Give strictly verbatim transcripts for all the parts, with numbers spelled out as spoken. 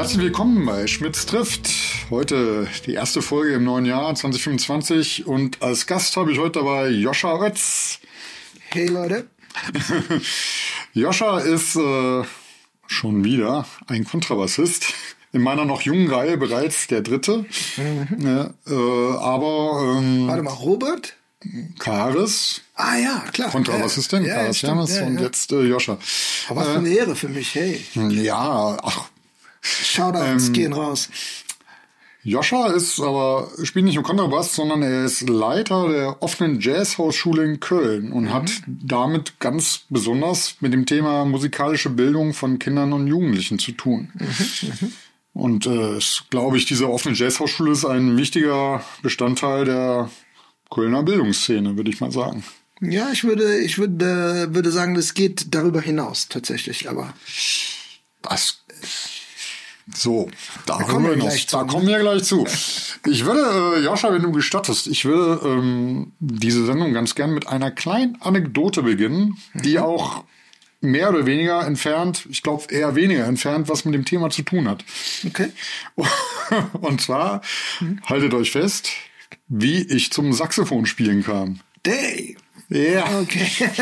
Herzlich willkommen bei Schmitz trifft. Heute die erste Folge im neuen Jahr zwanzig fünfundzwanzig und als Gast habe ich heute dabei Joscha Oetz. Hey Leute. Joscha ist äh, schon wieder ein Kontrabassist. In meiner noch jungen Reihe bereits der dritte. Mhm. Ja, äh, aber ähm, warte mal, Robert? Karis. Ah ja, klar. Kontrabassistin, ja, Karis ja, Hermes ja, und ja. jetzt äh, Joscha. Aber was für eine Ehre für mich, hey. Ja, ach. Shoutouts ähm, gehen raus. Joscha ist aber, spielt nicht nur Kontrabass, sondern er ist Leiter der offenen Jazzhausschule in Köln und mhm. hat damit ganz besonders mit dem Thema musikalische Bildung von Kindern und Jugendlichen zu tun. Mhm. Und äh, glaube ich, diese offene Jazzhausschule ist ein wichtiger Bestandteil der Kölner Bildungsszene, würde ich mal sagen. Ja, ich würde, ich würde, würde sagen, das geht darüber hinaus tatsächlich, aber das so, da, da kommen wir hinaus, gleich da zu. kommen wir gleich zu. Ich würde, äh, Joscha, wenn du gestattest, ich würde ähm, diese Sendung ganz gern mit einer kleinen Anekdote beginnen, mhm. die auch mehr oder weniger entfernt, ich glaube eher weniger entfernt, was mit dem Thema zu tun hat. Okay. Und zwar, mhm. haltet euch fest, wie ich zum Saxophon spielen kam. Day. Ja. Okay.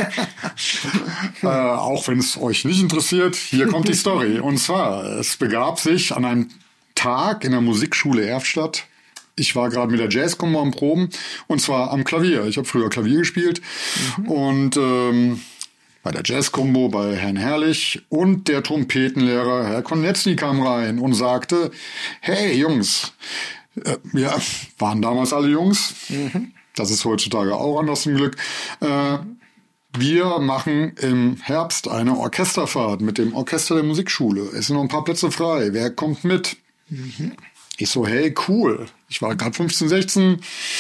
äh, auch wenn es euch nicht interessiert, hier kommt die Story. Und zwar, es begab sich an einem Tag in der Musikschule Erftstadt. Ich war gerade mit der Jazzkombo am Proben und zwar am Klavier. Ich habe früher Klavier gespielt mhm. und ähm, bei der Jazzkombo bei Herrn Herrlich und der Trompetenlehrer Herr Konetzny kam rein und sagte, hey Jungs, äh, ja, waren damals alle Jungs. Mhm. Das ist heutzutage auch anders zum Glück. Äh, wir machen im Herbst eine Orchesterfahrt mit dem Orchester der Musikschule. Es sind noch ein paar Plätze frei. Wer kommt mit? Mhm. Ich so, hey, cool. Ich war gerade fünfzehn, sechzehn.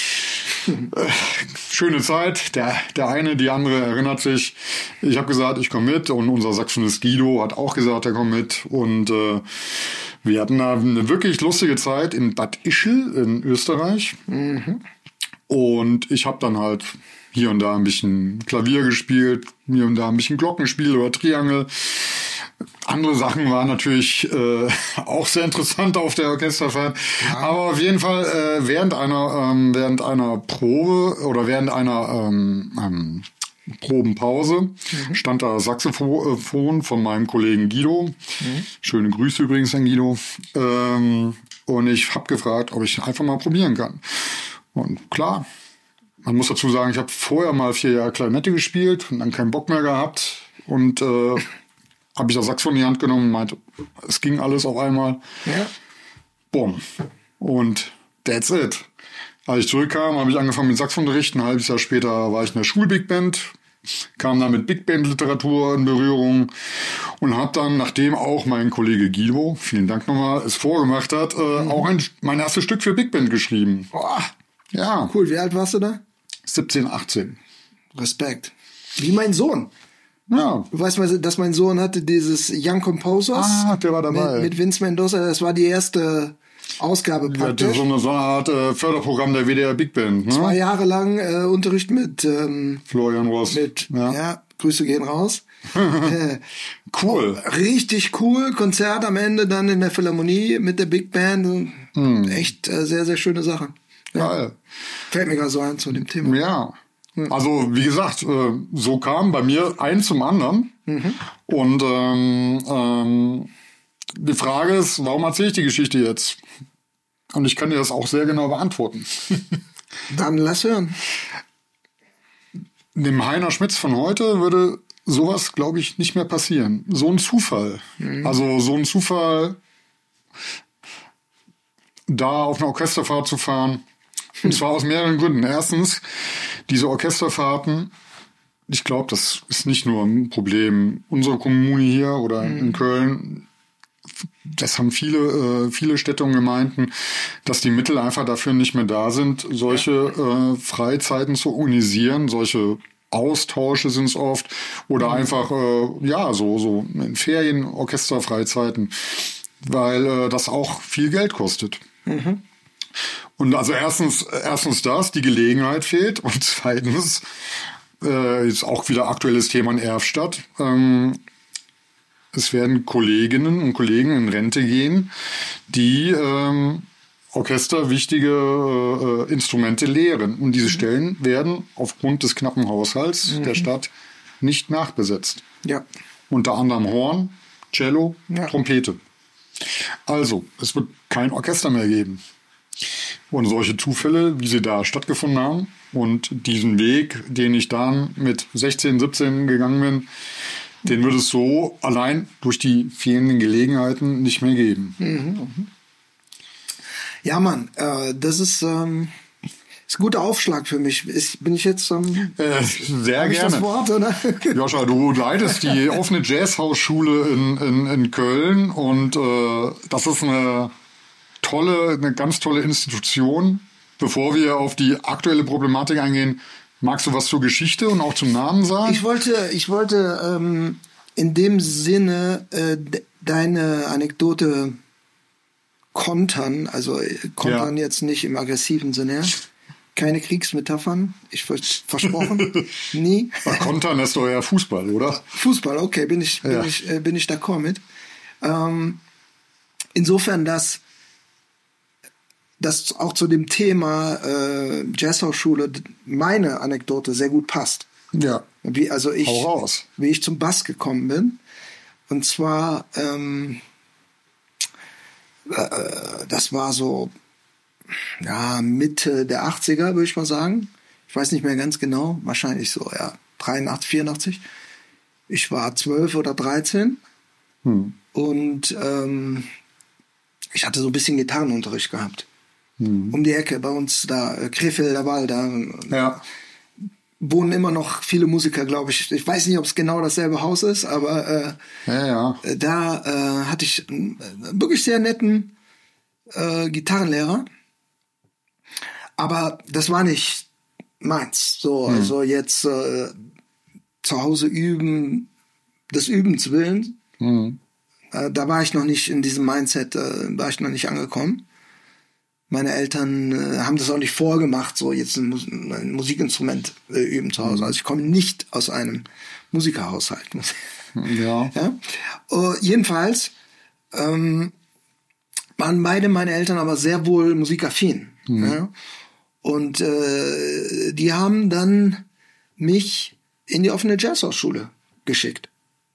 Äh, schöne Zeit. Der, der eine, die andere erinnert sich. Ich habe gesagt, ich komme mit. Und unser Saxophonist Guido hat auch gesagt, er kommt mit. Und äh, wir hatten da eine wirklich lustige Zeit in Bad Ischl in Österreich. Mhm. Und ich habe dann halt hier und da ein bisschen Klavier gespielt, hier und da ein bisschen Glockenspiel oder Triangel. Andere Sachen waren natürlich äh, auch sehr interessant auf der Orchesterfahrt. Ja. Aber auf jeden Fall äh, während einer ähm, während einer Probe oder während einer ähm, ähm, Probenpause mhm. stand da das Saxophon von meinem Kollegen Guido. Mhm. Schöne Grüße übrigens an Guido. Ähm, und ich habe gefragt, ob ich einfach mal probieren kann. Und klar, man muss dazu sagen, ich habe vorher mal vier Jahre Klarinette gespielt und dann keinen Bock mehr gehabt. Und äh, habe ich das Saxophon in die Hand genommen und meinte, es ging alles auf einmal. Ja. Bumm. Und that's it. Als ich zurückkam, habe ich angefangen mit Saxophonunterricht. Ein halbes Jahr später war ich in der Schul-Big Band, kam dann mit Big Band-Literatur in Berührung und habe dann, nachdem auch mein Kollege Guido, vielen Dank nochmal, es vorgemacht hat, äh, mhm. auch ein, mein erstes Stück für Big Band geschrieben. Boah. Ja. Cool, wie alt warst du da? siebzehn, achtzehn. Respekt. Wie mein Sohn. Ja. Du weißt mal, dass mein Sohn hatte dieses Young Composers. Ah, der war dabei. Mit, mit Vince Mendoza. Das war die erste Ausgabe praktisch. Ja, so eine, so eine Art äh, Förderprogramm der W D R Big Band. Ne? Zwei Jahre lang äh, Unterricht mit ähm, Florian Ross. Mit, ja. ja, Grüße gehen raus. äh, cool. Richtig cool. Konzert am Ende dann in der Philharmonie mit der Big Band. Hm. Echt äh, sehr, sehr schöne Sache. Ja. Geil. Fällt mir gerade so ein zu dem Thema. Ja. Also wie gesagt, äh, so kam bei mir ein zum anderen. Mhm. Und ähm, ähm, die Frage ist, warum erzähle ich die Geschichte jetzt? Und ich kann dir das auch sehr genau beantworten. Dann lass hören. Dem Heiner Schmitz von heute würde sowas, glaube ich, nicht mehr passieren. So ein Zufall. Mhm. Also so ein Zufall, da auf eine Orchesterfahrt zu fahren. Und zwar aus mehreren Gründen. Erstens, diese Orchesterfahrten, ich glaube, das ist nicht nur ein Problem unserer Kommune hier oder mhm. in Köln. Das haben viele, äh, viele Städte und Gemeinden, dass die Mittel einfach dafür nicht mehr da sind, solche ja. äh, Freizeiten zu organisieren, solche Austausche sind es oft oder mhm. einfach, äh, ja, so, so in Ferien, Orchesterfreizeiten, weil äh, das auch viel Geld kostet. Mhm. Und also erstens, erstens das, die Gelegenheit fehlt und zweitens, äh, ist auch wieder aktuelles Thema in Erftstadt, ähm, es werden Kolleginnen und Kollegen in Rente gehen, die ähm, Orchester wichtige äh, Instrumente lehren. Und diese Stellen werden aufgrund des knappen Haushalts mhm. der Stadt nicht nachbesetzt. Ja. Unter anderem Horn, Cello, ja. Trompete. Also, es wird kein Orchester mehr geben. Und solche Zufälle, wie sie da stattgefunden haben und diesen Weg, den ich dann mit sechzehn, siebzehn gegangen bin, den wird es so allein durch die fehlenden Gelegenheiten nicht mehr geben. Mhm. Ja, Mann, äh, das ist, ähm, ist ein guter Aufschlag für mich. Ist, bin ich jetzt ähm, äh, sehr hab ich gerne. Das Wort, oder? Joscha, du leitest die offene Jazzhausschule in, in, in Köln und äh, das ist eine tolle, eine ganz tolle Institution. Bevor wir auf die aktuelle Problematik eingehen, magst du was zur Geschichte und auch zum Namen sagen? Ich wollte, ich wollte ähm, in dem Sinne äh, de- deine Anekdote kontern, also kontern ja. jetzt nicht im aggressiven Sinne. Keine Kriegsmetaphern, ich vers- versprochen, nie. Ach, kontern ist doch eher Fußball, oder? Fußball, okay, bin ich, bin ja. ich, äh, bin ich d'accord mit. Ähm, insofern, dass das auch zu dem Thema äh, Jazzhausschule meine Anekdote sehr gut passt. Ja. Wie, also ich, Hau raus. wie ich zum Bass gekommen bin. Und zwar, ähm, äh, das war so, ja, Mitte der achtziger, würde ich mal sagen. Ich weiß nicht mehr ganz genau, wahrscheinlich so, ja, dreiundachtzig, vierundachtzig. Ich war zwölf oder dreizehn. Hm. Und ähm, ich hatte so ein bisschen Gitarrenunterricht gehabt. Hm. Um die Ecke, bei uns da, Krefelder Wald, da ja. wohnen immer noch viele Musiker, glaube ich. Ich weiß nicht, ob es genau dasselbe Haus ist, aber äh, ja, ja. da äh, hatte ich einen wirklich sehr netten äh, Gitarrenlehrer. Aber das war nicht meins. So, hm. also jetzt äh, zu Hause üben, des Übens willen. Hm. Äh, da war ich noch nicht in diesem Mindset, äh, war ich noch nicht angekommen. Meine Eltern äh, haben das auch nicht vorgemacht, so jetzt ein, Mus- ein Musikinstrument äh, üben zu Hause. Also ich komme nicht aus einem Musikerhaushalt. Ja. ja? Uh, jedenfalls ähm, waren beide meine Eltern aber sehr wohl musikaffin. Mhm. Ja? Und äh, die haben dann mich in die offene Jazzhausschule geschickt.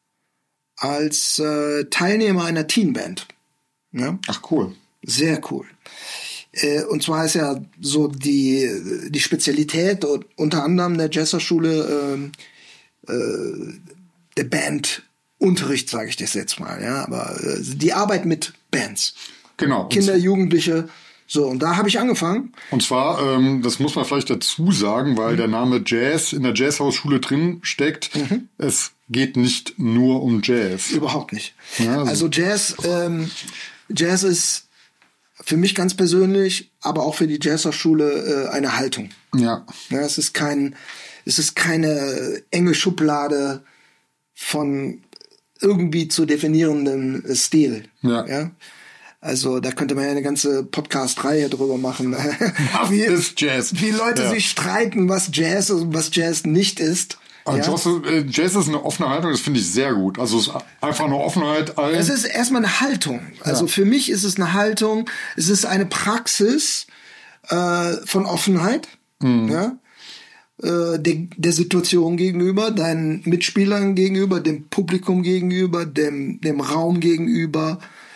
Als äh, Teilnehmer einer Teenband. Ja? Ach, cool. Sehr cool. Äh, und zwar ist ja so die, die Spezialität unter anderem der Jazzhausschule äh, äh, der Bandunterricht, sage ich das jetzt mal. Ja, aber äh, die Arbeit mit Bands. Genau. Kinder, Jugendliche. So, und da habe ich angefangen. Und zwar, ähm, das muss man vielleicht dazu sagen, weil mhm. der Name Jazz in der Jazzhausschule drin steckt. Mhm. Es geht nicht nur um Jazz. Überhaupt nicht. Ja, also, also Jazz, ähm, Jazz ist für mich ganz persönlich, aber auch für die Jazzhausschule äh, eine Haltung. Ja. ja. Es ist kein, es ist keine enge Schublade von irgendwie zu definierendem Stil. Ja. ja? Also da könnte man ja eine ganze Podcast-Reihe drüber machen. wie, ist Jazz? Wie Leute ja. sich streiten, was Jazz ist und was Jazz nicht ist. Also ja? Jazz ist eine offene Haltung, das finde ich sehr gut. Also es ist einfach eine Offenheit. Allen. Es ist erstmal eine Haltung. Also ja. für mich ist es eine Haltung, es ist eine Praxis äh, von Offenheit, mhm. ja? äh, der, der Situation gegenüber, deinen Mitspielern gegenüber, dem Publikum gegenüber, dem, dem Raum gegenüber.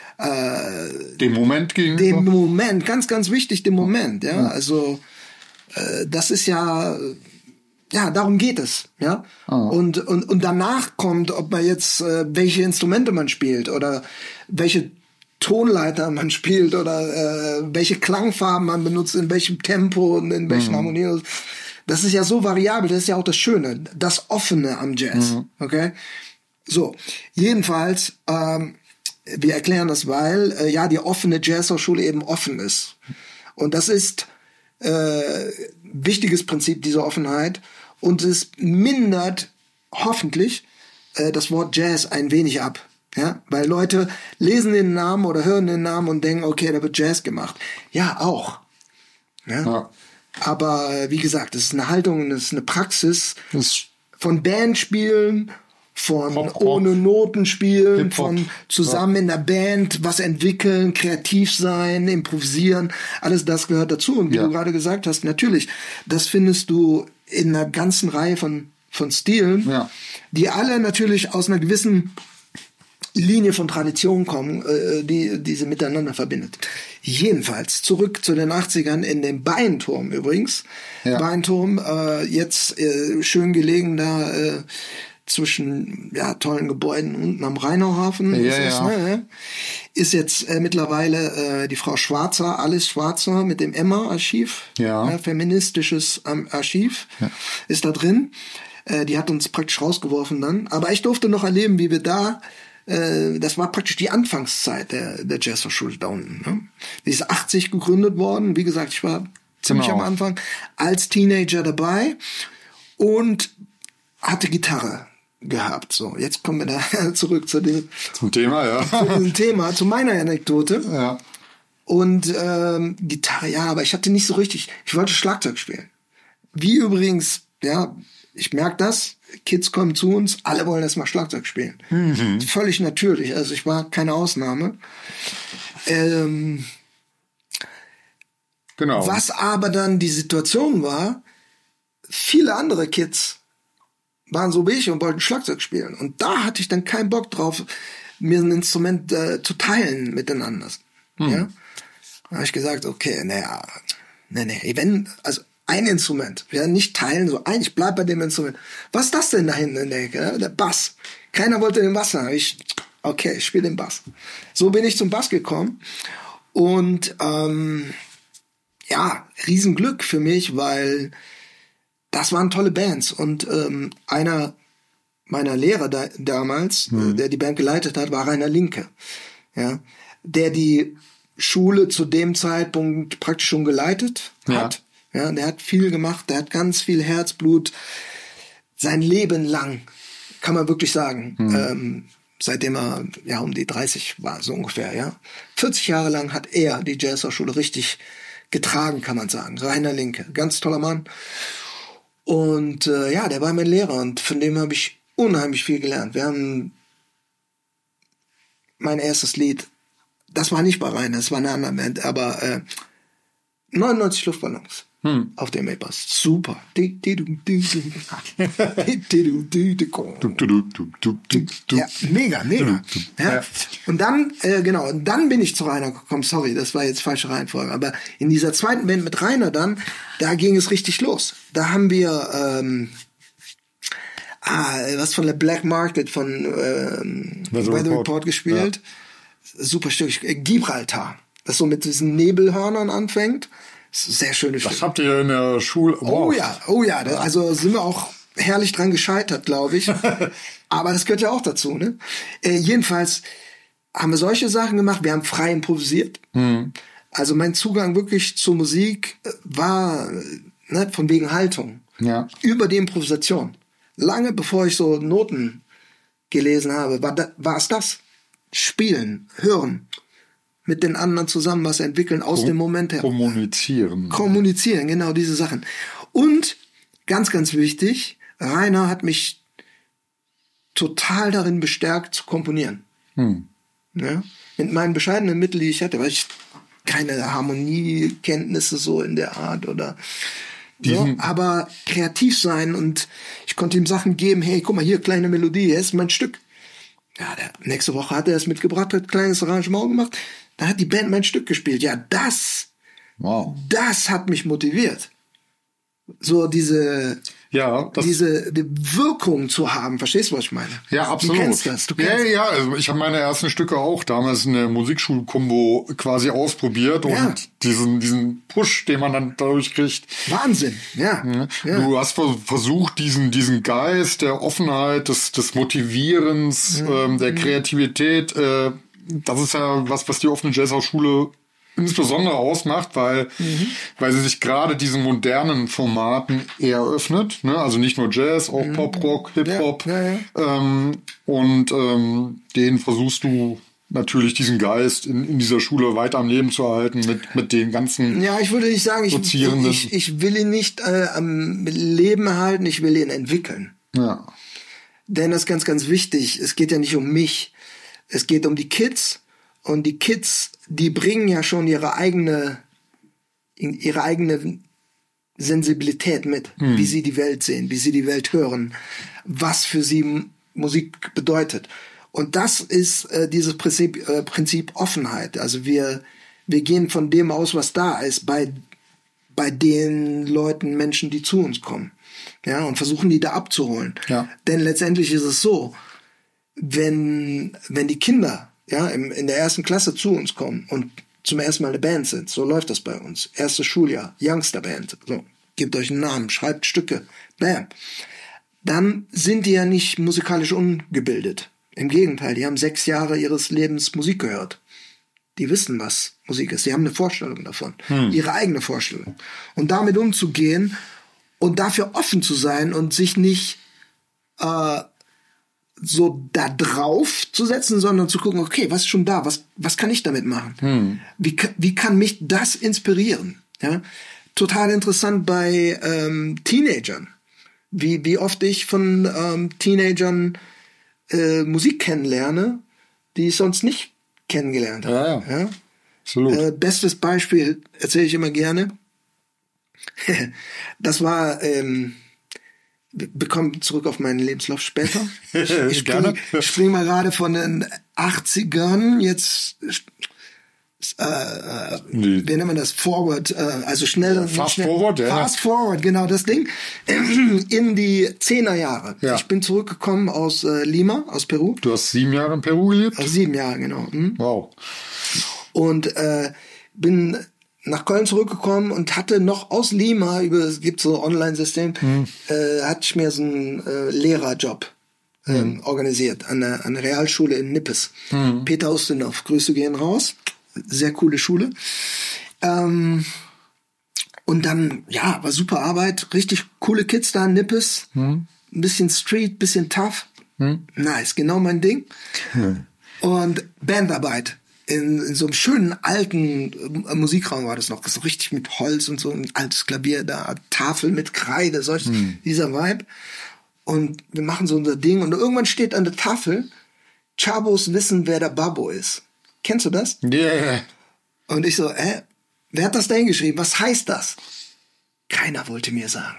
Äh, dem Moment gegenüber? Dem Moment, ganz, ganz wichtig, dem Moment. Ja, ja. Also äh, das ist ja... Ja, darum geht es, ja. Oh. Und, und, und danach kommt, ob man jetzt, äh, welche Instrumente man spielt oder welche Tonleiter man spielt oder äh, welche Klangfarben man benutzt, in welchem Tempo und in welchen mhm. Harmonien. Das ist ja so variabel, das ist ja auch das Schöne, das Offene am Jazz, mhm. okay? So, jedenfalls, ähm, wir erklären das, weil, äh, ja, die offene Jazzhausschule eben offen ist. Und das ist äh, wichtiges Prinzip dieser Offenheit und es mindert hoffentlich äh, das Wort Jazz ein wenig ab, ja, weil Leute lesen den Namen oder hören den Namen und denken, okay, da wird Jazz gemacht. Ja, auch. Ja. ja. Aber äh, wie gesagt, es ist eine Haltung, es ist eine Praxis das von Bandspielen von Pop, ohne Noten spielen, Hip-Hop. von zusammen Ja. in der Band was entwickeln, kreativ sein, improvisieren, alles das gehört dazu. Und wie Ja. du gerade gesagt hast, natürlich, das findest du in einer ganzen Reihe von, von Stilen, Ja. die alle natürlich aus einer gewissen Linie von Tradition kommen, äh, die diese miteinander verbindet. Jedenfalls zurück zu den achtzigern in den Beinturm übrigens. Ja. Beinturm, äh, jetzt äh, schön gelegen da äh, zwischen ja tollen Gebäuden unten am Rheinauhafen. Ja, ist, das, ja. ne? Ist jetzt äh, mittlerweile äh, die Frau Schwarzer, Alice Schwarzer mit dem Emma-Archiv, Ja. äh, feministisches ähm, Archiv, Ja. ist da drin. Äh, die hat uns praktisch rausgeworfen dann. Aber ich durfte noch erleben, wie wir da das war praktisch die Anfangszeit der, der Jazzhochschule da unten. Ne? Die ist achtzig gegründet worden. Wie gesagt, ich war ziemlich Genau. am Anfang als Teenager dabei und hatte Gitarre gehabt. So, jetzt kommen wir da zurück zu dem, Zum Thema, ja. zu diesem Thema, zu meiner Anekdote. Ja. Und ähm, Gitarre, ja, aber ich hatte nicht so richtig. Ich wollte Schlagzeug spielen. Wie übrigens, ja, ich merke das. Kids kommen zu uns, alle wollen erstmal Schlagzeug spielen. Mhm. Völlig natürlich. Also ich war keine Ausnahme. Ähm, Genau. was aber dann die Situation war, viele andere Kids waren so wie ich und wollten Schlagzeug spielen. Und da hatte ich dann keinen Bock drauf, mir ein Instrument äh, zu teilen miteinander. Mhm. Ja? Da habe ich gesagt, okay, naja, nee, nee, wenn, also ein Instrument, wir nicht teilen, so ein, ich bleib bei dem Instrument. Was ist das denn da hinten in der Ecke? Der Bass. Keiner wollte den Bass haben. Ich, okay, ich spiele den Bass. So bin ich zum Bass gekommen. Und ähm, ja, Riesenglück für mich, weil das waren tolle Bands. Und ähm, einer meiner Lehrer da, damals, mhm. äh, der die Band geleitet hat, war Rainer Linke. Ja, der die Schule zu dem Zeitpunkt praktisch schon geleitet hat. Ja. Ja, der hat viel gemacht, der hat ganz viel Herzblut, sein Leben lang, kann man wirklich sagen, mhm. ähm, seitdem er ja um die dreißig war, so ungefähr, ja. vierzig Jahre lang hat er die Jazzhochschule richtig getragen, kann man sagen. Rainer Linke, ganz toller Mann. Und äh, ja, der war mein Lehrer und von dem habe ich unheimlich viel gelernt. Wir haben mein erstes Lied, das war nicht bei Rainer, das war eine andere Band, aber äh, neunundneunzig Luftballons. Hm. Auf dem E-Bass. Super. Ja, mega, mega. Ja. Und dann, äh, genau, und dann bin ich zu Rainer gekommen. Sorry, das war jetzt falsche Reihenfolge. Aber in dieser zweiten Band mit Rainer dann, da ging es richtig los. Da haben wir ähm, ah, was von der Black Market von ähm, Weather, Weather Report. Report gespielt. Ja. Super Stück. Gibraltar. Das so mit diesen Nebelhörnern anfängt. Sehr schönes Stück. Das habt ihr in der Schule. Wow. Oh ja, oh ja. Also sind wir auch herrlich dran gescheitert, glaube ich. Aber das gehört ja auch dazu, ne? Äh, jedenfalls haben wir solche Sachen gemacht. Wir haben frei improvisiert. Mhm. Also mein Zugang wirklich zur Musik war ne, von wegen Haltung. Ja. Über die Improvisation. Lange bevor ich so Noten gelesen habe, war, da, war es das. Spielen, hören. Mit den anderen zusammen was entwickeln aus Kom- dem Moment her. Kommunizieren. Kommunizieren, genau diese Sachen. Und ganz, ganz wichtig, Rainer hat mich total darin bestärkt zu komponieren. Hm. Ja? Mit meinen bescheidenen Mitteln, die ich hatte, weil ich keine Harmoniekenntnisse so in der Art oder so, aber kreativ sein und ich konnte ihm Sachen geben, hey, guck mal, hier, kleine Melodie, hier ist mein Stück. Ja, der, nächste Woche hat er es mitgebracht, hat ein kleines Arrangement gemacht. Da hat die Band mein Stück gespielt. Ja, das, wow. das hat mich motiviert. So diese, ja, das diese die Wirkung zu haben. Verstehst du, was ich meine? Ja, absolut. Du kennst das. Du kennst ja, ja, also ich habe meine ersten Stücke auch damals in der Musikschulkombo quasi ausprobiert ja. und diesen, diesen Push, den man dann dadurch kriegt. Wahnsinn, ja. ja. ja. Du hast versucht, diesen, diesen Geist der Offenheit, des, des Motivierens, mhm. ähm, der Kreativität, äh, das ist ja was, was die offene Jazzhochschule insbesondere ausmacht, weil, mhm. weil sie sich gerade diesen modernen Formaten eher öffnet, ne? Also nicht nur Jazz, auch mhm. Pop, Rock, Hip-Hop. Ja, ja, ja. Ähm, und ähm, den versuchst du natürlich diesen Geist in, in dieser Schule weiter am Leben zu erhalten mit, mit den ganzen Ja, ich würde nicht sagen, ich, ich, ich will ihn nicht äh, am Leben erhalten, ich will ihn entwickeln. Ja. Denn das ist ganz, ganz wichtig. Es geht ja nicht um mich. Es geht um die Kids. Und die Kids, die bringen ja schon ihre eigene, ihre eigene Sensibilität mit, hm. wie sie die Welt sehen, wie sie die Welt hören, was für sie Musik bedeutet. Und das ist äh, dieses Prinzip, äh, Prinzip Offenheit. Also wir, wir gehen von dem aus, was da ist, bei, bei den Leuten, Menschen, die zu uns kommen. Ja, und versuchen, die da abzuholen. Ja. Denn letztendlich ist es so, wenn, wenn die Kinder, ja, im, in der ersten Klasse zu uns kommen und zum ersten Mal eine Band sind, so läuft das bei uns. Erstes Schuljahr, Youngster-Band, so, gebt euch einen Namen, schreibt Stücke, bam. Dann sind die ja nicht musikalisch ungebildet. Im Gegenteil, die haben sechs Jahre ihres Lebens Musik gehört. Die wissen, was Musik ist. Die haben eine Vorstellung davon. Hm. Ihre eigene Vorstellung. Und damit umzugehen und dafür offen zu sein und sich nicht äh, so da drauf zu setzen, sondern zu gucken, okay, was ist schon da? Was, was kann ich damit machen? Hm. Wie, wie kann mich das inspirieren? Ja? Total interessant bei ähm, Teenagern. Wie, wie oft ich von ähm, Teenagern äh, Musik kennenlerne, die ich sonst nicht kennengelernt habe. Ja, ja. Ja? Absolut. Äh, bestes Beispiel erzähle ich immer gerne. Das war, ähm, wir kommen zurück auf meinen Lebenslauf später. Ich, ich springe spring mal gerade von den achtzigern, jetzt äh, nee. Wie nennt man das? Forward, äh, also schnell. Fast schnell, forward, ja. Fast forward, genau das Ding. In die zehner Jahre. Ja. Ich bin zurückgekommen aus äh, Lima, aus Peru. Du hast sieben Jahre in Peru gelebt? Aus sieben Jahre, genau. Hm. Wow. Und äh, bin nach Köln zurückgekommen und hatte noch aus Lima, über es gibt so ein Online-System, hm. äh, hatte ich mir so einen äh, Lehrerjob ähm, hm. organisiert an der, an der Realschule in Nippes. Hm. Peter Ustinov, Grüße gehen raus. Sehr coole Schule. Ähm, und dann, ja, war super Arbeit. Richtig coole Kids da in Nippes. Hm. Ein bisschen Street, bisschen tough. Hm. Nice, genau mein Ding. Hm. Und Bandarbeit. In, in so einem schönen alten äh, Musikraum war das noch. So richtig mit Holz und so. Ein altes Klavier da. Tafel mit Kreide. Solch, hm. dieser Vibe. Und wir machen so unser Ding. Und irgendwann steht an der Tafel, Chabos wissen, wer der Babbo ist. Kennst du das? Ja. Yeah. Und ich so, äh, wer hat das da hingeschrieben? Was heißt das? Keiner wollte mir sagen.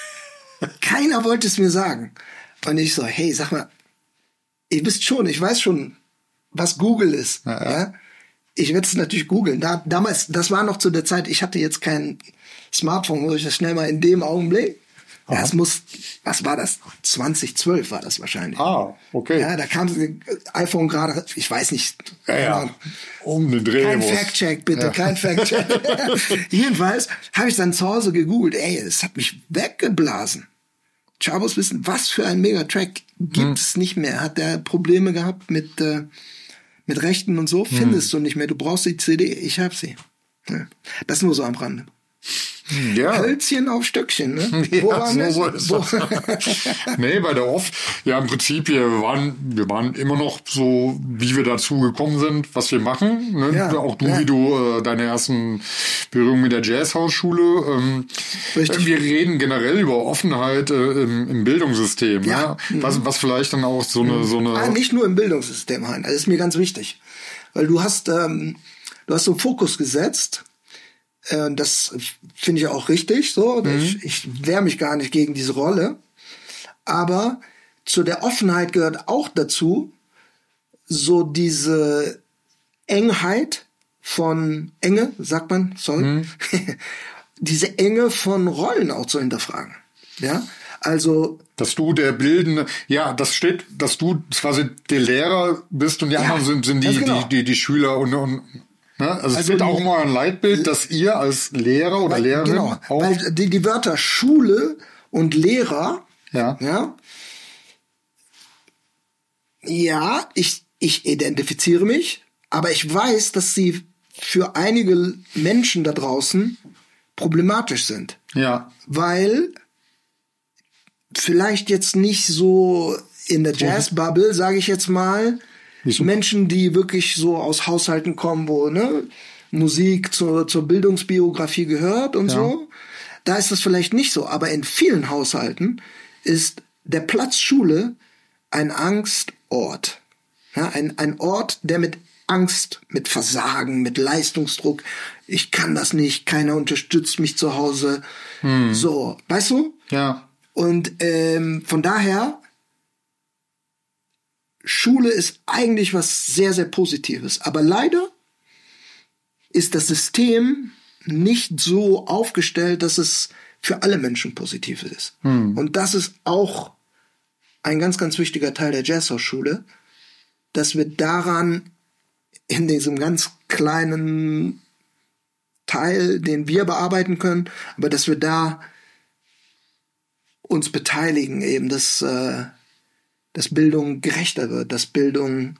Keiner wollte es mir sagen. Und ich so, hey, sag mal, ihr wisst schon, ich weiß schon, was Google ist. Ja, ja. Ja? Ich werde es natürlich googeln. Da, damals, das war noch zu der Zeit, ich hatte jetzt kein Smartphone, wo ich das schnell mal in dem Augenblick. Ja, es muss, was war das? zwanzig zwölf war das wahrscheinlich. Ah, okay. Ja, da kam das iPhone gerade, ich weiß nicht. Ja, ja. Um den Dreh. Kein Fact-Check, bitte, ja. Kein Fact-Check. Jedenfalls habe ich dann zu Hause gegoogelt. Ey, es hat mich weggeblasen. Chabos wissen, was für ein Megatrack gibt hm. es nicht mehr. Hat der Probleme gehabt mit, äh, mit Rechten und so? Findest hm. du nicht mehr. Du brauchst die C D. Ich hab sie. Ja. Das nur so am Rande. Ja. Hölzchen auf Stöckchen, ne? Ja, wo so so ist das. Nee, bei der Off, ja, im Prinzip, wir waren, wir waren immer noch so, wie wir dazu gekommen sind, was wir machen, ne? Ja, auch du, ja. wie du, äh, deine ersten Berührungen mit der Jazzhausschule, ähm, Richtig. Wir reden generell über Offenheit äh, im, im Bildungssystem, ja. Ne? Was, was vielleicht dann auch so eine, so eine. Ah, nicht nur im Bildungssystem, Hein, das ist mir ganz wichtig. Weil du hast, ähm, du hast so einen Fokus gesetzt. Das finde ich auch richtig, so. Mhm. Ich, ich wehre mich gar nicht gegen diese Rolle. Aber zu der Offenheit gehört auch dazu, so diese Engheit von, Enge, sagt man, sorry, mhm. diese Enge von Rollen auch zu hinterfragen. Ja, also. Dass du der Bildende, ja, das steht, dass du quasi der Lehrer bist und die ja, anderen sind, sind die, genau. die, die, die Schüler und, und Ne? Also, also es wird auch immer ein Leitbild, dass ihr als Lehrer oder weil, Lehrerin genau, auch... Weil die, die Wörter Schule und Lehrer, ja, ja, ja ich, ich identifiziere mich, aber ich weiß, dass sie für einige Menschen da draußen problematisch sind. Ja. Weil vielleicht jetzt nicht so in der Jazz-Bubble, sage ich jetzt mal, Menschen, die wirklich so aus Haushalten kommen, wo ne, Musik zur, zur Bildungsbiografie gehört und ja. so, da ist das vielleicht nicht so. Aber in vielen Haushalten ist der Platz Schule ein Angstort. Ja, ein, ein Ort, der mit Angst, mit Versagen, mit Leistungsdruck, ich kann das nicht, keiner unterstützt mich zu Hause. Hm. So, weißt du? Ja. Und ähm, von daher, Schule ist eigentlich was sehr, sehr Positives. Aber leider ist das System nicht so aufgestellt, dass es für alle Menschen positiv ist. Hm. Und das ist auch ein ganz, ganz wichtiger Teil der Jazzhaus-Schule, dass wir daran in diesem ganz kleinen Teil, den wir bearbeiten können, aber dass wir da uns beteiligen, eben, dass, äh, dass Bildung gerechter wird, dass Bildung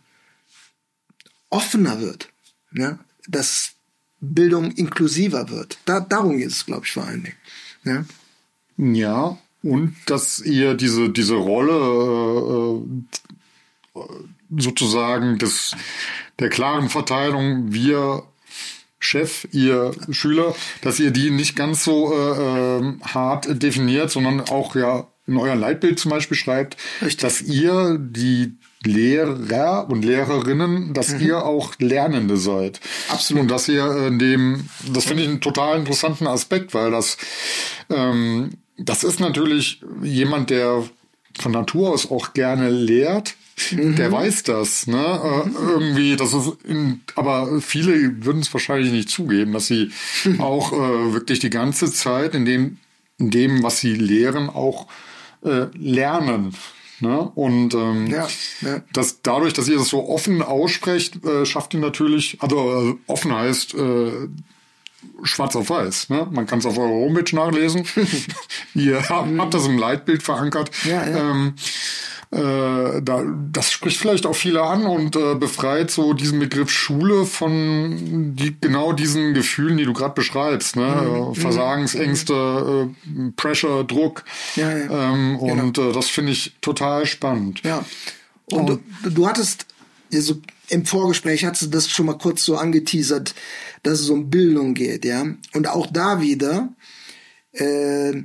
offener wird, ne? Dass Bildung inklusiver wird. Da, darum geht es, glaube ich, vor allen Dingen. Ne? Ja, und dass ihr diese, diese Rolle äh, sozusagen des, der klaren Verteilung, wir Chef, ihr Schüler, dass ihr die nicht ganz so äh, hart definiert, sondern auch ja in eurem Leitbild zum Beispiel schreibt, Richtig. Dass ihr die Lehrer und Lehrerinnen, dass mhm. ihr auch Lernende seid. Absolut. Und dass ihr in dem, das finde ich einen total interessanten Aspekt, weil das, ähm, das ist natürlich jemand, der von Natur aus auch gerne lehrt. Mhm. Der weiß das, ne? Mhm. Äh, irgendwie, das ist, in, aber viele würden es wahrscheinlich nicht zugeben, dass sie mhm. auch äh, wirklich die ganze Zeit in dem, in dem, was sie lehren, auch äh, lernen. Ne? Und ähm, ja, ja. Das, dadurch, dass ihr das so offen aussprecht, äh, schafft ihr natürlich, also äh, offen heißt äh, schwarz auf weiß. Ne? Man kann es auf eurer Homepage nachlesen. Ihr habt, habt das im Leitbild verankert. Ja, ja. Ähm, äh, da, das spricht vielleicht auch viele an und äh, befreit so diesen Begriff Schule von die, genau diesen Gefühlen, die du gerade beschreibst. Ne? Mhm. Äh, Versagensängste, äh, Pressure, Druck. Ja, ja. Ähm, und genau. äh, das finde ich total spannend. Ja. Und, und du, du hattest so im Vorgespräch hast du das schon mal kurz so angeteasert, dass es um Bildung geht, ja. Und auch da wieder, äh,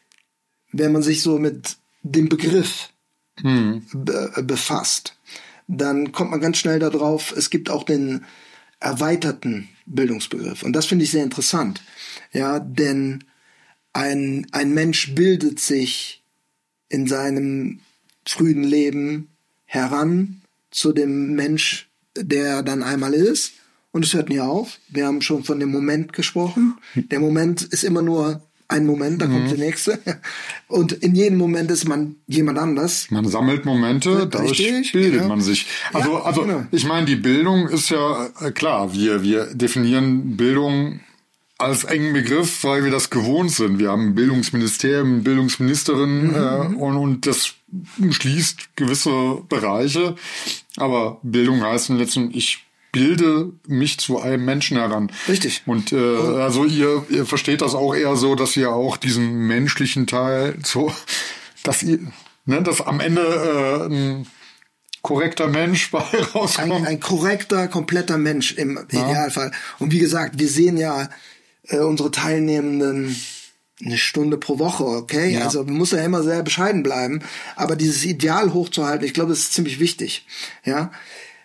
wenn man sich so mit dem Begriff hm. be- befasst, dann kommt man ganz schnell darauf, es gibt auch den erweiterten Bildungsbegriff. Und das finde ich sehr interessant, ja, denn ein, ein Mensch bildet sich in seinem frühen Leben heran zu dem Mensch, der dann einmal ist. Und es hört nie auf. Wir haben schon von dem Moment gesprochen. Der Moment ist immer nur ein Moment, da kommt mhm. der nächste. Und in jedem Moment ist man jemand anders. Man sammelt Momente, dadurch Richtig, bildet ja. man sich. Also, ja, also genau. Ich meine, die Bildung ist ja äh, klar, wir, wir definieren Bildung als engen Begriff, weil wir das gewohnt sind. Wir haben ein Bildungsministerium, eine Bildungsministerin mhm. äh, und, und das schließt gewisse Bereiche. Aber Bildung heißt im letzten, ich bilde mich zu einem Menschen heran. Richtig. Und äh, also ihr, ihr versteht das auch eher so, dass ihr auch diesen menschlichen Teil so, dass ihr, ne, dass am Ende äh, ein korrekter Mensch bei rauskommt. Ein, ein korrekter, kompletter Mensch im ja. Idealfall. Und wie gesagt, wir sehen ja äh, unsere Teilnehmenden eine Stunde pro Woche, okay? Ja. Also man muss ja immer sehr bescheiden bleiben. Aber dieses Ideal hochzuhalten, ich glaube, das ist ziemlich wichtig. Ja,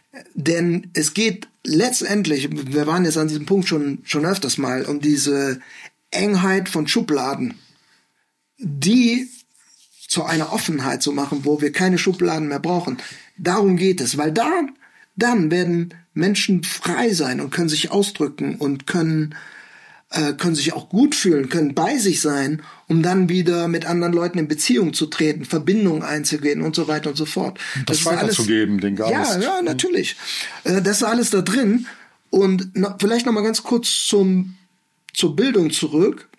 denn es geht letztendlich, wir waren jetzt an diesem Punkt schon schon öfters mal, um diese Engheit von Schubladen, die zu einer Offenheit zu machen, wo wir keine Schubladen mehr brauchen. Darum geht es, weil dann dann werden Menschen frei sein und können sich ausdrücken und können äh, können sich auch gut fühlen, können bei sich sein, um dann wieder mit anderen Leuten in Beziehung zu treten, Verbindungen einzugehen und so weiter und so fort. Das, das weiterzugeben, den Geist. Ja, ja, natürlich. Äh, das ist alles da drin. Und noch, vielleicht noch mal ganz kurz zum zur Bildung zurück.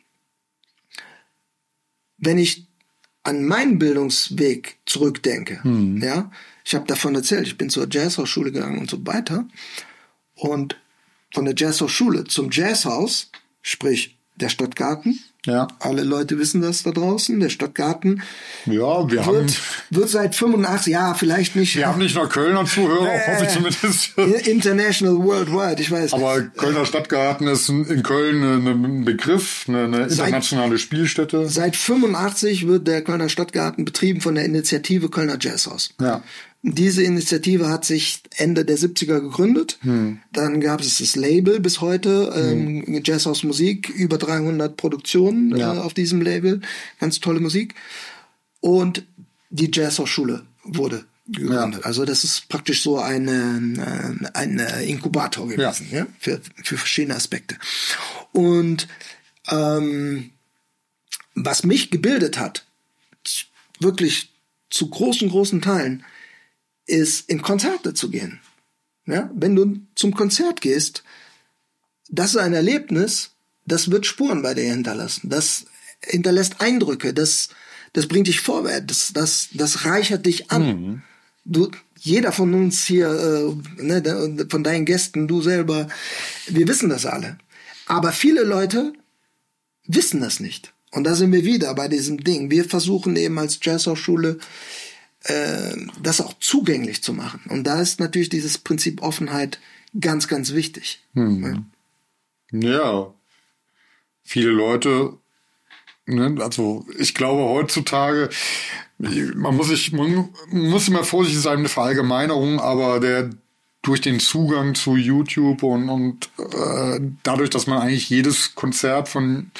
Wenn ich an meinen Bildungsweg zurückdenke, hm. ja, ich habe davon erzählt, ich bin zur Jazzhausschule gegangen und so weiter. Und von der Jazzhausschule zum Jazzhaus, sprich der Stuttgarten. Ja. Alle Leute wissen das da draußen. Der Stuttgarten ja, wir wird, haben, wird seit fünfundachtzig, ja, vielleicht nicht. Wir haben nicht nur Kölner Zuhörer, äh, hoffe ich zumindest. International, worldwide, ich weiß. Aber Kölner Stadtgarten ist in Köln ein Begriff, eine, eine internationale seit, Spielstätte. Seit fünfundachtzig wird der Kölner Stadtgarten betrieben von der Initiative Kölner Jazzhaus. Ja. Diese Initiative hat sich Ende der siebziger gegründet. Hm. Dann gab es das Label bis heute, ähm, hm. Jazzhaus Musik, über dreihundert Produktionen ja. äh, auf diesem Label. Ganz tolle Musik. Und die Jazzhaus-Schule wurde gegründet. Ja. Also das ist praktisch so eine, ein Inkubator gewesen, ja. Ja, für, für verschiedene Aspekte. Und ähm, was mich gebildet hat, wirklich zu großen, großen Teilen, ist, in Konzerte zu gehen. Ja? Wenn du zum Konzert gehst, das ist ein Erlebnis, das wird Spuren bei dir hinterlassen. Das hinterlässt Eindrücke, das, das bringt dich vorwärts, das, das, das reichert dich an. Mhm. Du, jeder von uns hier, äh, ne, von deinen Gästen, du selber, wir wissen das alle. Aber viele Leute wissen das nicht. Und da sind wir wieder bei diesem Ding. Wir versuchen eben als Jazzhaus-Schule das auch zugänglich zu machen. Und da ist natürlich dieses Prinzip Offenheit ganz, ganz wichtig. Hm. Ja. ja. Viele Leute, ne, also ich glaube heutzutage, man muss sich, man muss immer vorsichtig sein mit Verallgemeinerung, aber der durch den Zugang zu YouTube und, und äh, dadurch, dass man eigentlich jedes Konzert von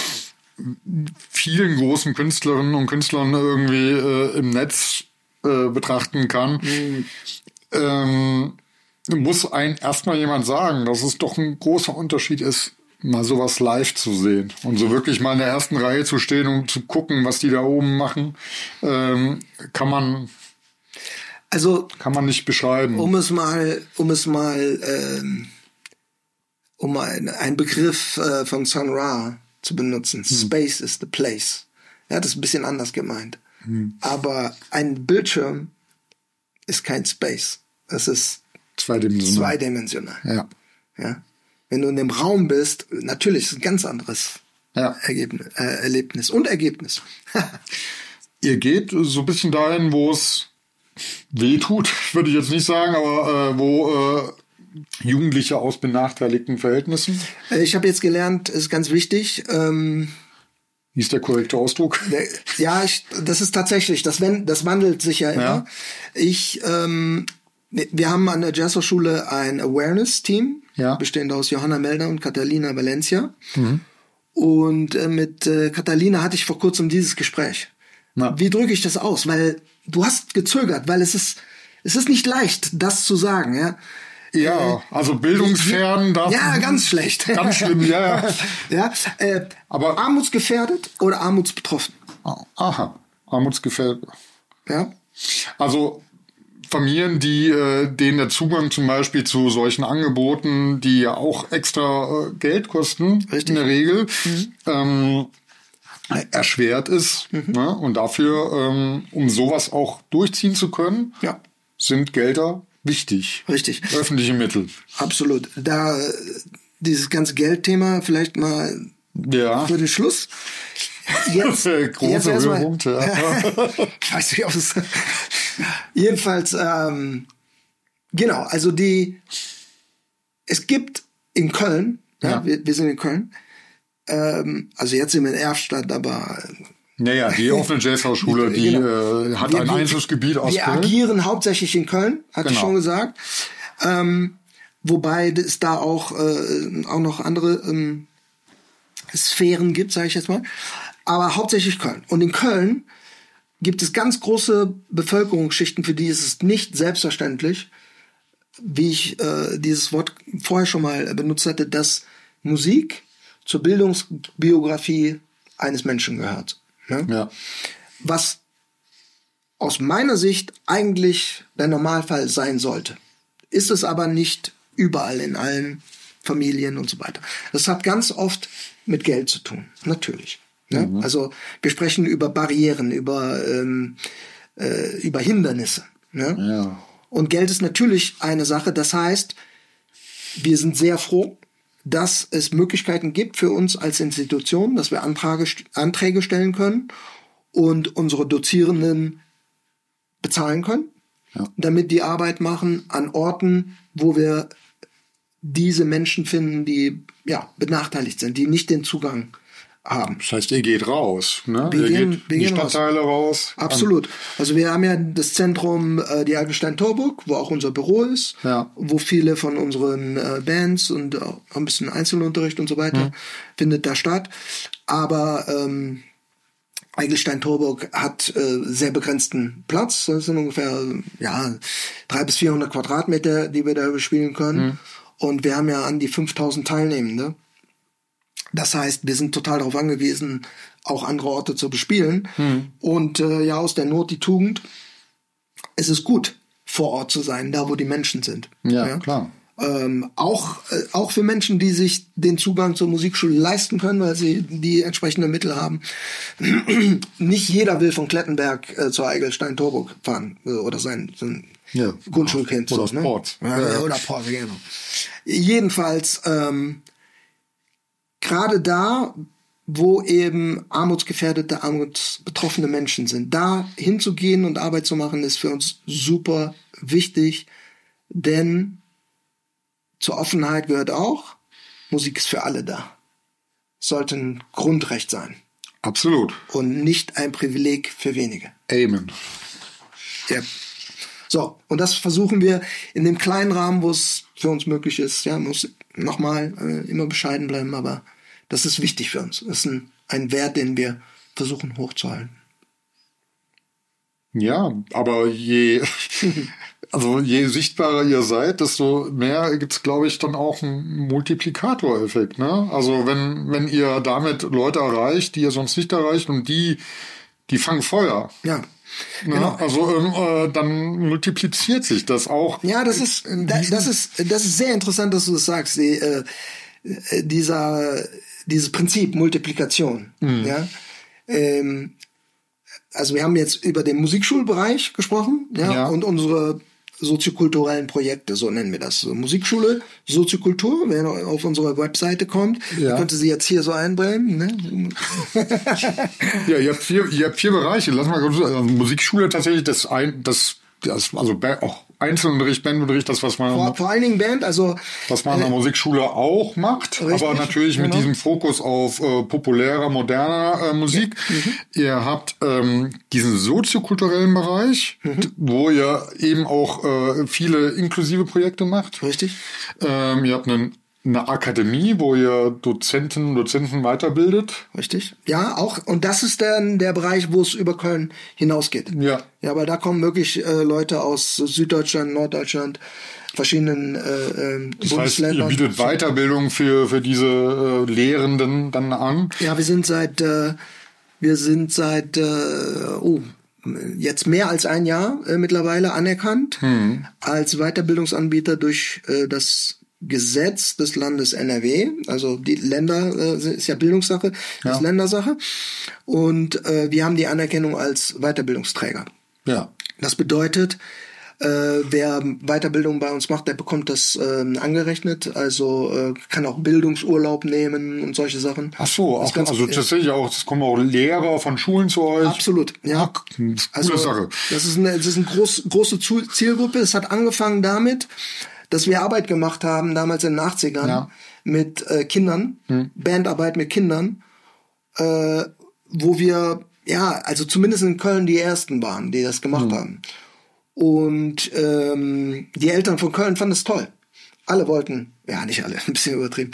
vielen großen Künstlerinnen und Künstlern irgendwie äh, im Netz äh, betrachten kann, mhm. ähm, muss ein erstmal jemand sagen, dass es doch ein großer Unterschied ist, mal sowas live zu sehen und so wirklich mal in der ersten Reihe zu stehen und zu gucken, was die da oben machen, ähm, kann man also kann man nicht beschreiben. Um es mal, um es mal, ähm, um ein, ein Begriff äh, von Sun Ra zu benutzen. Hm. Space is the place. Ja, das ist ein bisschen anders gemeint. Hm. Aber ein Bildschirm ist kein Space. Das ist zweidimensional. zweidimensional. Ja. Ja. Wenn du in dem Raum bist, natürlich ist es ein ganz anderes ja. Ergebnis, äh, Erlebnis und Ergebnis. Ihr geht so ein bisschen dahin, wo es weh tut, würde ich jetzt nicht sagen, aber äh, wo äh, Jugendliche aus benachteiligten Verhältnissen? Ich habe jetzt gelernt, ist ganz wichtig. Ähm, Wie ist der korrekte Ausdruck? Ja, ich, das ist tatsächlich, das, wenn, das wandelt sich ja immer. Ja. Ich, ähm, wir haben an der Jazzhochschule ein Awareness-Team, ja. bestehend aus Johanna Melder und Catalina Valencia. Mhm. Und äh, mit äh, Catalina hatte ich vor kurzem dieses Gespräch. Na. Wie drücke ich das aus? Weil du hast gezögert, weil es ist, es ist nicht leicht, das zu sagen, ja. Ja, also bildungsfern. Da ja, ganz schlecht. Ganz schlimm, ja. ja. ja äh, aber armutsgefährdet oder armutsbetroffen? Aha, armutsgefährdet. Ja. Also Familien, die äh, denen der Zugang zum Beispiel zu solchen Angeboten, die ja auch extra äh, Geld kosten, Richtig. in der Regel, mhm. ähm, erschwert ist. Mhm. Ne? Und dafür, ähm, um sowas auch durchziehen zu können, ja. sind Gelder wichtig. Richtig. Öffentliche Mittel. Absolut. Da dieses ganze Geldthema vielleicht mal ja. für den Schluss. Jetzt, große jetzt Höhepunkte. Ja. Ich weiß nicht, ob es jedenfalls ähm, genau, also die es gibt in Köln, ja, ja. Wir, wir sind in Köln, ähm, also jetzt sind wir in Erftstadt, aber Naja, die offene Jazzhaus-Schule, die genau. äh, hat wir, ein Einzugsgebiet aus wir Köln. Wir agieren hauptsächlich in Köln, hatte genau. ich schon gesagt. Ähm, wobei es da auch, äh, auch noch andere ähm, Sphären gibt, sage ich jetzt mal. Aber hauptsächlich Köln. Und in Köln gibt es ganz große Bevölkerungsschichten, für die ist es nicht selbstverständlich, wie ich äh, dieses Wort vorher schon mal benutzt hatte, dass Musik zur Bildungsbiografie eines Menschen gehört. Ja? Ja. Was aus meiner Sicht eigentlich der Normalfall sein sollte. Ist es aber nicht überall in allen Familien und so weiter. Das hat ganz oft mit Geld zu tun, natürlich. Ne? Mhm. Also wir sprechen über Barrieren, über, ähm, äh, über Hindernisse. Ne? Ja. Und Geld ist natürlich eine Sache. Das heißt, wir sind sehr froh, dass es Möglichkeiten gibt für uns als Institution, dass wir Antrage, Anträge stellen können und unsere Dozierenden bezahlen können, ja. damit die Arbeit machen an Orten, wo wir diese Menschen finden, die ja benachteiligt sind, die nicht den Zugang haben. Das heißt, ihr geht raus, ne? Wir ihr gehen, geht wir in die gehen Stadtteile raus. raus. Absolut. Also wir haben ja das Zentrum, äh, die Eigelstein-Torburg, wo auch unser Büro ist, ja. wo viele von unseren äh, Bands und auch ein bisschen Einzelunterricht und so weiter mhm. findet da statt. Aber ähm, Eigelstein-Torburg hat äh, sehr begrenzten Platz. Das sind ungefähr ja dreihundert bis vierhundert Quadratmeter, die wir da bespielen können. Mhm. Und wir haben ja an die fünftausend Teilnehmende. Das heißt, wir sind total darauf angewiesen, auch andere Orte zu bespielen. Mhm. Und äh, ja, aus der Not die Tugend. Es ist gut, vor Ort zu sein, da wo die Menschen sind. Ja, ja? klar. Ähm, auch, äh, auch für Menschen, die sich den Zugang zur Musikschule leisten können, weil sie die entsprechenden Mittel haben. Nicht jeder will von Klettenberg äh, zur Eigelstein-Torburg fahren äh, oder sein, sein ja. Grundschulkind. Oder so, Sport. Ne? Ja, ja. Oder Sport, genau. Jedenfalls, ähm, gerade da, wo eben armutsgefährdete, armutsbetroffene Menschen sind, da hinzugehen und Arbeit zu machen, ist für uns super wichtig, denn zur Offenheit gehört auch, Musik ist für alle da. Sollte ein Grundrecht sein. Absolut. Und nicht ein Privileg für wenige. Amen. Ja. So, und das versuchen wir in dem kleinen Rahmen, wo es für uns möglich ist. Ja, muss nochmal äh, immer bescheiden bleiben, aber das ist wichtig für uns. Das ist ein, ein Wert, den wir versuchen hochzuhalten. Ja, aber je, also je sichtbarer ihr seid, desto mehr gibt's, glaube ich, dann auch einen Multiplikatoreffekt, ne? Also wenn, wenn ihr damit Leute erreicht, die ihr sonst nicht erreicht und die, die fangen Feuer. Ja. Ne? Genau. Also äh, dann multipliziert sich das auch. Ja, das ist, das, das ist, das ist sehr interessant, dass du das sagst. Die, äh, dieser, dieses Prinzip Multiplikation, mhm. ja. Ähm, Also wir haben jetzt über den Musikschulbereich gesprochen, ja, ja, und unsere soziokulturellen Projekte, so nennen wir das. Musikschule, Soziokultur, wer auf unsere Webseite kommt, ja. könnte sie jetzt hier so einbrennen. Ne? Ja, ihr habt vier, ihr habt vier Bereiche. Lass mal kurz, also Musikschule tatsächlich das ein, das, das also auch Einzelunterricht, Bandunterricht, das was man vor, vor allen Dingen Band, also was man äh, in der Musikschule auch macht, richtig, aber natürlich genau. mit diesem Fokus auf äh, populärer, moderner äh, Musik. Ja. Mhm. Ihr habt ähm, diesen soziokulturellen Bereich, mhm. wo ihr eben auch äh, viele inklusive Projekte macht. Richtig. Ähm, ihr habt einen Eine Akademie, wo ihr Dozenten, Dozenten weiterbildet. Richtig. Ja, auch. Und das ist dann der Bereich, wo es über Köln hinausgeht. Ja. Ja, aber da kommen wirklich äh, Leute aus Süddeutschland, Norddeutschland, verschiedenen äh, äh, das Bundesländern. heißt, ihr bietet Weiterbildung für, für diese äh, Lehrenden dann an? Ja, wir sind seit, äh, wir sind seit, äh, oh, jetzt mehr als ein Jahr äh, mittlerweile anerkannt hm. als Weiterbildungsanbieter durch äh, das Gesetz des Landes N R W, also die Länder, äh, ist ja Bildungssache, ja. ist Ländersache. Und äh, wir haben die Anerkennung als Weiterbildungsträger. Ja. Das bedeutet, äh, wer Weiterbildung bei uns macht, der bekommt das äh, angerechnet, also äh, kann auch Bildungsurlaub nehmen und solche Sachen. Ach so, auch, ganz, also das sehe ich auch, es kommen auch Lehrer von Schulen zu euch. Absolut, ja. Ach, coole also, Sache. Das ist eine, das ist eine groß, große Zielgruppe. Es hat angefangen damit, dass wir Arbeit gemacht haben, damals in den achtzigern, ja. mit äh, Kindern, hm. Bandarbeit mit Kindern, äh, wo wir, ja, also zumindest in Köln die Ersten waren, die das gemacht hm. haben. Und ähm, die Eltern von Köln fanden es toll. Alle wollten, ja, nicht alle, ein bisschen übertrieben,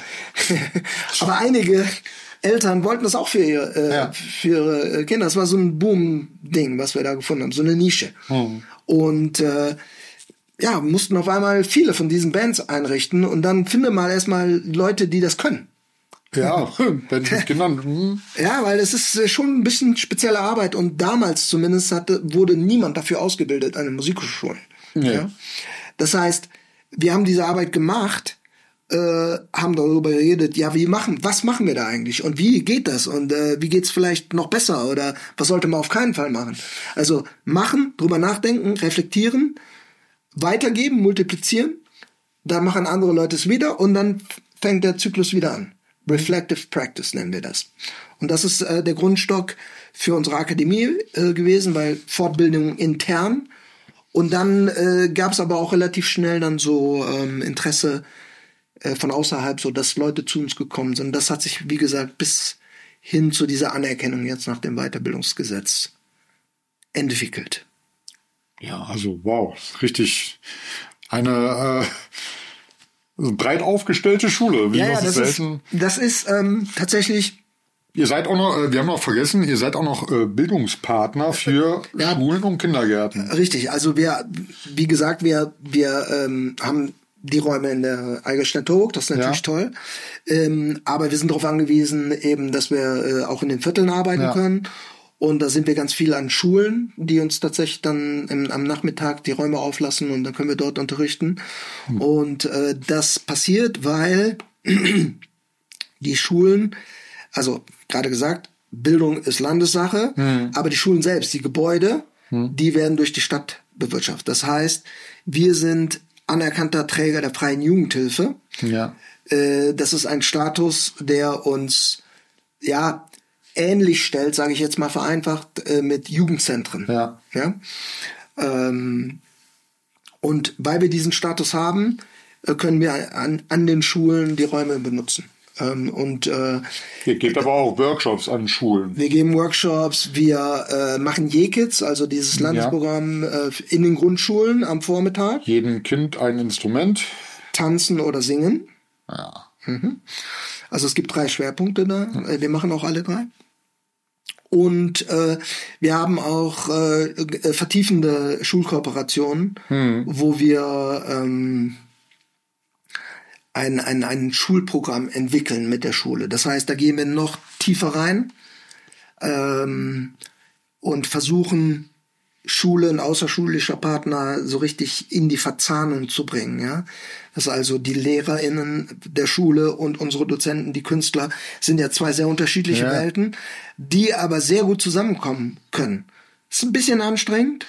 aber einige Eltern wollten das auch für ihre, äh, ja. für ihre Kinder. Das war so ein Boom-Ding, was wir da gefunden haben, so eine Nische. Hm. Und äh, ja, mussten auf einmal viele von diesen Bands einrichten und dann finde mal erstmal Leute, die das können. Ja, Bands mit Kindern. Hm. Ja, weil es ist schon ein bisschen spezielle Arbeit und damals zumindest hatte, wurde niemand dafür ausgebildet an den Musikhochschulen. Nee. Ja? Das heißt, wir haben diese Arbeit gemacht, äh, haben darüber geredet, ja, wie machen, was machen wir da eigentlich und wie geht das und äh, wie geht's vielleicht noch besser oder was sollte man auf keinen Fall machen? Also machen, drüber nachdenken, reflektieren, weitergeben, multiplizieren, dann machen andere Leute es wieder und dann fängt der Zyklus wieder an. Reflective Practice nennen wir das. Und das ist äh, der Grundstock für unsere Akademie äh, gewesen, weil Fortbildung intern. Und dann äh, gab es aber auch relativ schnell dann so ähm, Interesse äh, von außerhalb, so dass Leute zu uns gekommen sind. Das hat sich, wie gesagt, bis hin zu dieser Anerkennung jetzt nach dem Weiterbildungsgesetz entwickelt. Ja, also wow, richtig eine äh, breit aufgestellte Schule. Wie Ja, ja, das das selten. ist, das ist ähm, tatsächlich. Ihr seid auch noch, äh, wir haben noch vergessen, ihr seid auch noch äh, Bildungspartner für Ja, Schulen und Kindergärten. Richtig, also wir, wie gesagt, wir, wir ähm, haben die Räume in der Eigelstädter-Hoog, das ist natürlich Ja. toll. Ähm, aber wir sind darauf angewiesen, eben, dass wir äh, auch in den Vierteln arbeiten Ja. können. Und da sind wir ganz viel an Schulen, die uns tatsächlich dann im, am Nachmittag die Räume auflassen und dann können wir dort unterrichten. Hm. Und äh, das passiert, weil die Schulen, also gerade gesagt, Bildung ist Landessache, hm. aber die Schulen selbst, die Gebäude, hm. die werden durch die Stadt bewirtschaftet. Das heißt, wir sind anerkannter Träger der freien Jugendhilfe. Ja. Äh, das ist ein Status, der uns ja ähnlich stellt, sage ich jetzt mal vereinfacht, äh, mit Jugendzentren. Ja. Ja? Ähm, und weil wir diesen Status haben, äh, können wir an, an den Schulen die Räume benutzen. Ähm, und äh, Ihr gebt aber auch Workshops an Schulen. Wir geben Workshops, wir äh, machen J-Kids, also dieses Landesprogramm äh, in den Grundschulen am Vormittag. Jedem Kind ein Instrument. Tanzen oder singen. Ja. Mhm. Also es gibt drei Schwerpunkte da. Mhm. Wir machen auch alle drei. Und äh, wir haben auch äh, vertiefende Schulkooperationen, mhm. wo wir ähm, ein, ein, ein Schulprogramm entwickeln mit der Schule. Das heißt, da gehen wir noch tiefer rein ähm, und versuchen, Schulen, außerschulischer Partner so richtig in die Verzahnung zu bringen, ja. Das ist also die LehrerInnen der Schule und unsere Dozenten, die Künstler, sind ja zwei sehr unterschiedliche ja. Welten, die aber sehr gut zusammenkommen können. Ist ein bisschen anstrengend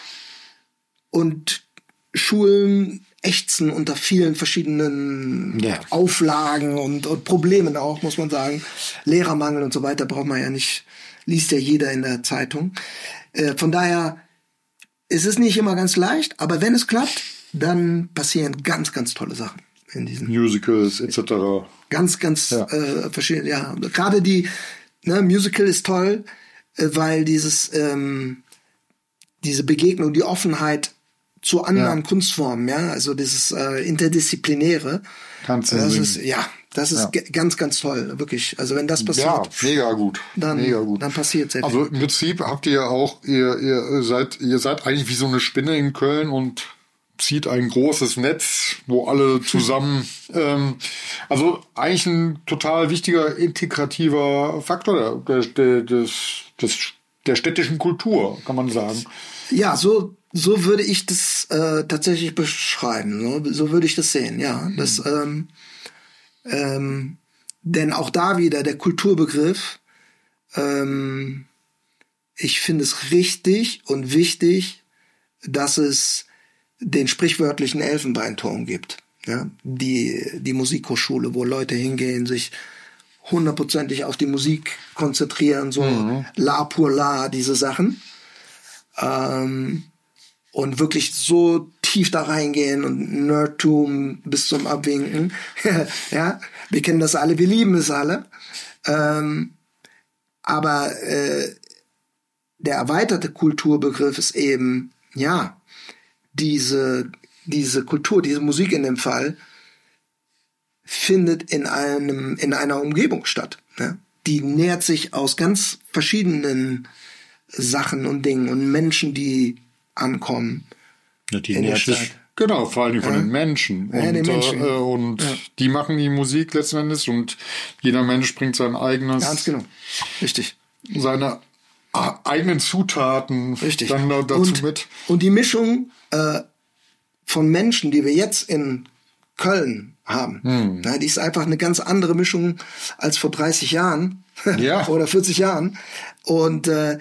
und Schulen ächzen unter vielen verschiedenen ja. Auflagen und, und Problemen auch, muss man sagen. Lehrermangel und so weiter braucht man ja nicht, liest ja jeder in der Zeitung. Äh, von daher, es ist nicht immer ganz leicht, aber wenn es klappt, dann passieren ganz, ganz tolle Sachen in diesen Musicals et cetera. Ganz, ganz ja. äh, verschiedene. Ja, gerade die ne, Musical ist toll, äh, weil dieses ähm, diese Begegnung, die Offenheit zu anderen ja. Kunstformen, ja, also dieses äh, interdisziplinäre. Kannst du das singen. ist ja, das ist ja. g- ganz, ganz toll, wirklich. Also wenn das passiert, ja, mega gut, dann, mega gut. dann passiert sehr also viel. Im Prinzip habt ihr auch, ihr, ihr seid, ihr seid eigentlich wie so eine Spinne in Köln und zieht ein großes Netz, wo alle zusammen, ähm, also eigentlich ein total wichtiger integrativer Faktor der, der, des, des, der städtischen Kultur, kann man sagen. Ja, so so würde ich das äh, tatsächlich beschreiben. So, so würde ich das sehen, ja. Mhm. Das, ähm, ähm, denn auch da wieder der Kulturbegriff, ähm, ich finde es richtig und wichtig, dass es den sprichwörtlichen Elfenbeinturm gibt. Ja? Die, die Musikhochschule, wo Leute hingehen, sich hundertprozentig auf die Musik konzentrieren, so mhm. la pour la, diese Sachen. Ähm, und wirklich so tief da reingehen und Nerdtum bis zum Abwinken. Ja, wir kennen das alle, wir lieben es alle. Ähm, aber äh, der erweiterte Kulturbegriff ist eben, ja, diese, diese Kultur, diese Musik in dem Fall, findet in einem, in einer Umgebung statt. Ne? Die nährt sich aus ganz verschiedenen Sachen und Dingen und Menschen, die ankommen. Ja, die nährt sich, genau, vor allem von ja. den Menschen. Ja, und den Menschen. Äh, und ja. die machen die Musik letzten Endes und jeder Mensch bringt sein eigenes. Ganz genau. Richtig. Seine eigenen Zutaten Richtig. dann dazu und, mit. Und die Mischung äh, von Menschen, die wir jetzt in Köln haben, hm. na, die ist einfach eine ganz andere Mischung als vor dreißig Jahren ja. oder vierzig Jahren. Und äh,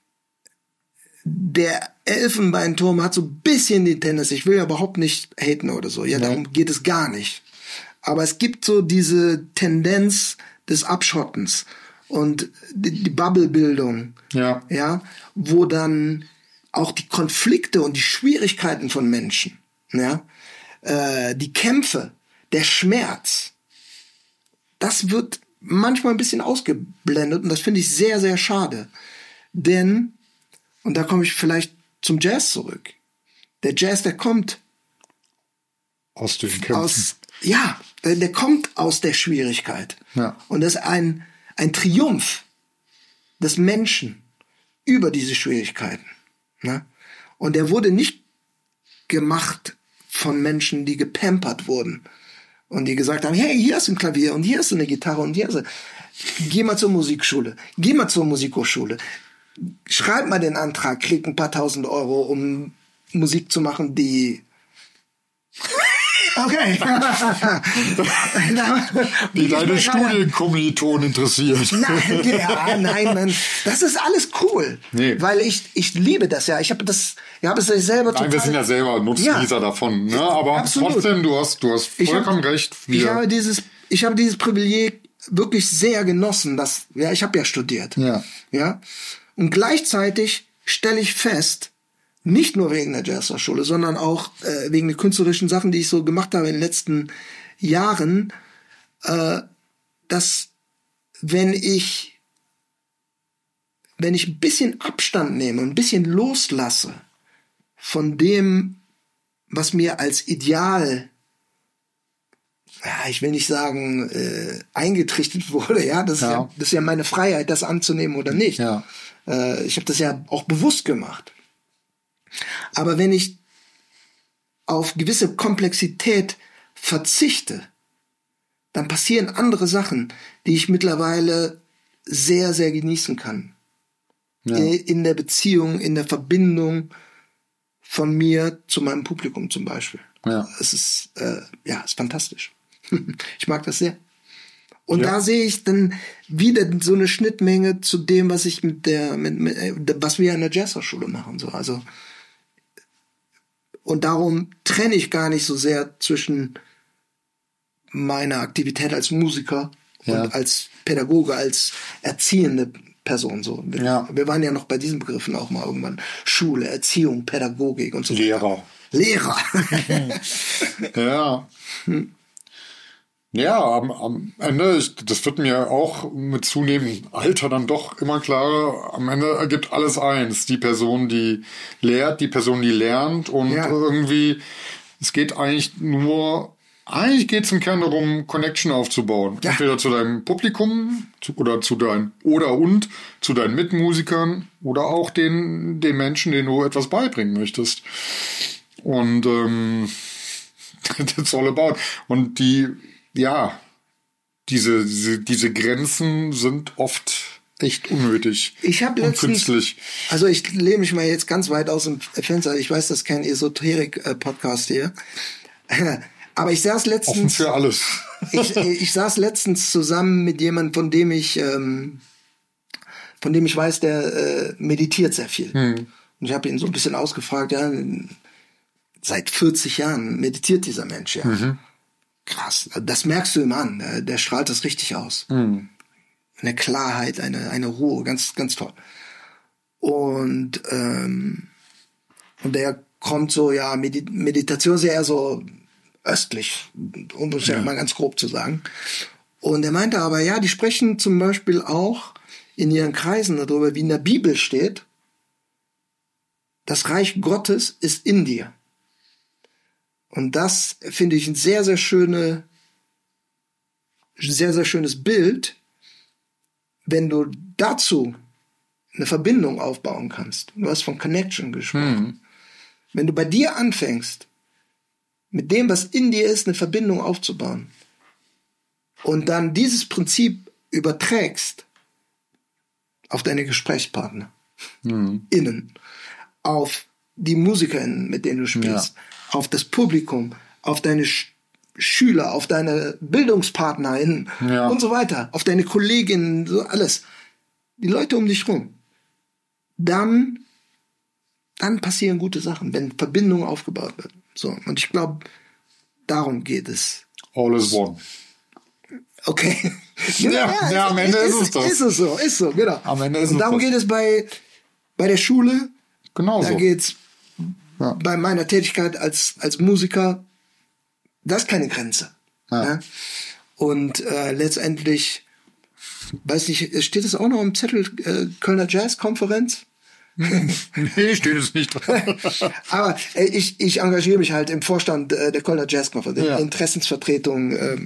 der Elfenbeinturm hat so ein bisschen die Tendenz, ich will ja überhaupt nicht haten oder so, ja, darum geht es gar nicht. Aber es gibt so diese Tendenz des Abschottens und die, die Bubblebildung, Ja. ja, wo dann auch die Konflikte und die Schwierigkeiten von Menschen, ja, äh, die Kämpfe, der Schmerz, das wird manchmal ein bisschen ausgeblendet und das finde ich sehr, sehr schade. Denn, und da komme ich vielleicht zum Jazz zurück, der Jazz, der kommt Aus den Kämpfen. aus, ja, der, der kommt aus der Schwierigkeit. Ja. Und das ist ein, ein Triumph des Menschen über diese Schwierigkeiten. Ne? Und der wurde nicht gemacht von Menschen, die gepampert wurden und die gesagt haben, hey, hier ist ein Klavier und hier ist eine Gitarre und hier ist eine... Geh mal zur Musikschule, geh mal zur Musikhochschule, schreib mal den Antrag, krieg ein paar tausend Euro, um Musik zu machen, die... Okay. Die deine Studienkommilitonen interessiert. Nein, ja, nein, nein, das ist alles cool, nee. Weil ich ich liebe das ja. Ich habe das, ich habe es selber total. Nein, wir sind ja selber Nutznießer ja. davon, ne? Aber absolut. Trotzdem, du hast, du hast vollkommen hab, recht. Wir ich habe dieses, ich habe dieses Privileg wirklich sehr genossen, dass, ja, ich habe ja studiert, ja, ja, und gleichzeitig stelle ich fest, nicht nur wegen der Jazzschule, sondern auch äh, wegen der künstlerischen Sachen, die ich so gemacht habe in den letzten Jahren, äh, dass wenn ich wenn ich ein bisschen Abstand nehme, ein bisschen loslasse von dem, was mir als Ideal, ja, ich will nicht sagen, äh, eingetrichtert wurde, ja, das, ja. Ist ja, das ist ja meine Freiheit, das anzunehmen oder nicht. Ja. Äh, ich habe das ja auch bewusst gemacht. Aber wenn ich auf gewisse Komplexität verzichte, dann passieren andere Sachen, die ich mittlerweile sehr, sehr genießen kann. Ja. In der Beziehung, in der Verbindung von mir zu meinem Publikum zum Beispiel. Ja. Es ist, äh, ja, ist fantastisch. Ich mag das sehr. Und ja. da sehe ich dann wieder so eine Schnittmenge zu dem, was ich mit der, mit, mit, was wir in der Jazzhochschule machen, so. Also, und darum trenne ich gar nicht so sehr zwischen meiner Aktivität als Musiker ja. und als Pädagoge, als erziehende Person. So. Wir, ja. wir waren ja noch bei diesen Begriffen auch mal irgendwann. Schule, Erziehung, Pädagogik und so weiter. Lehrer. Lehrer. ja. Hm. Ja, am, am Ende, ich, das wird mir auch mit zunehmendem Alter dann doch immer klarer, am Ende ergibt alles eins. Die Person, die lehrt, die Person, die lernt und ja. irgendwie, es geht eigentlich nur, eigentlich geht es im Kern darum, Connection aufzubauen. Ja. Entweder zu deinem Publikum zu, oder zu deinen, oder und zu deinen Mitmusikern oder auch den, den Menschen, denen du etwas beibringen möchtest. Und ähm, that's all about. Und die Ja, diese, diese, diese Grenzen sind oft echt unnötig. Ich habe letztens, künstlich. Also ich lehne mich mal jetzt ganz weit aus dem Fenster. Ich weiß, das ist kein Esoterik-Podcast hier. Aber ich saß letztens... Offen für alles. ich, ich saß letztens zusammen mit jemandem, von dem ich, ähm, von dem ich weiß, der äh, meditiert sehr viel. Hm. Und ich habe ihn so ein bisschen ausgefragt, ja, seit vierzig Jahren meditiert dieser Mensch, ja. Mhm. Krass, das merkst du ihm an, der, der strahlt das richtig aus. Mhm. Eine Klarheit, eine, eine Ruhe, ganz, ganz toll. Und, ähm, und der kommt so, ja, Medi- Meditation ist ja eher so östlich, um es ja. ja mal ganz grob zu sagen. Und er meinte aber, ja, die sprechen zum Beispiel auch in ihren Kreisen darüber, wie in der Bibel steht, das Reich Gottes ist in dir. Und das finde ich ein sehr, sehr schöne, sehr, sehr schönes Bild, wenn du dazu eine Verbindung aufbauen kannst. Du hast von Connection gesprochen. Mhm. Wenn du bei dir anfängst, mit dem, was in dir ist, eine Verbindung aufzubauen und dann dieses Prinzip überträgst auf deine Gesprächspartner, mhm. innen, auf die MusikerInnen, mit denen du spielst, ja. auf das Publikum, auf deine Sch- Schüler, auf deine BildungspartnerInnen ja. und so weiter, auf deine Kolleginnen, so alles. Die Leute um dich rum. Dann, dann passieren gute Sachen, wenn Verbindung aufgebaut wird. So. Und ich glaube, darum geht es. all is one. Okay. Ja, ja, ja, am Ende ist, ist es das. Ist es so, ist so, genau. Am Ende ist Und es darum das. geht es bei, bei der Schule. Genau da so. geht's ja. bei meiner Tätigkeit als, als Musiker, das ist keine Grenze. Ja. Ja? Und äh, letztendlich, weiß nicht, steht es auch noch im Zettel, äh, Kölner Jazz-Konferenz? Nee, steht es nicht dran. Aber äh, ich, ich engagiere mich halt im Vorstand äh, der Kölner Jazz-Konferenz, Ja. Interessensvertretung äh,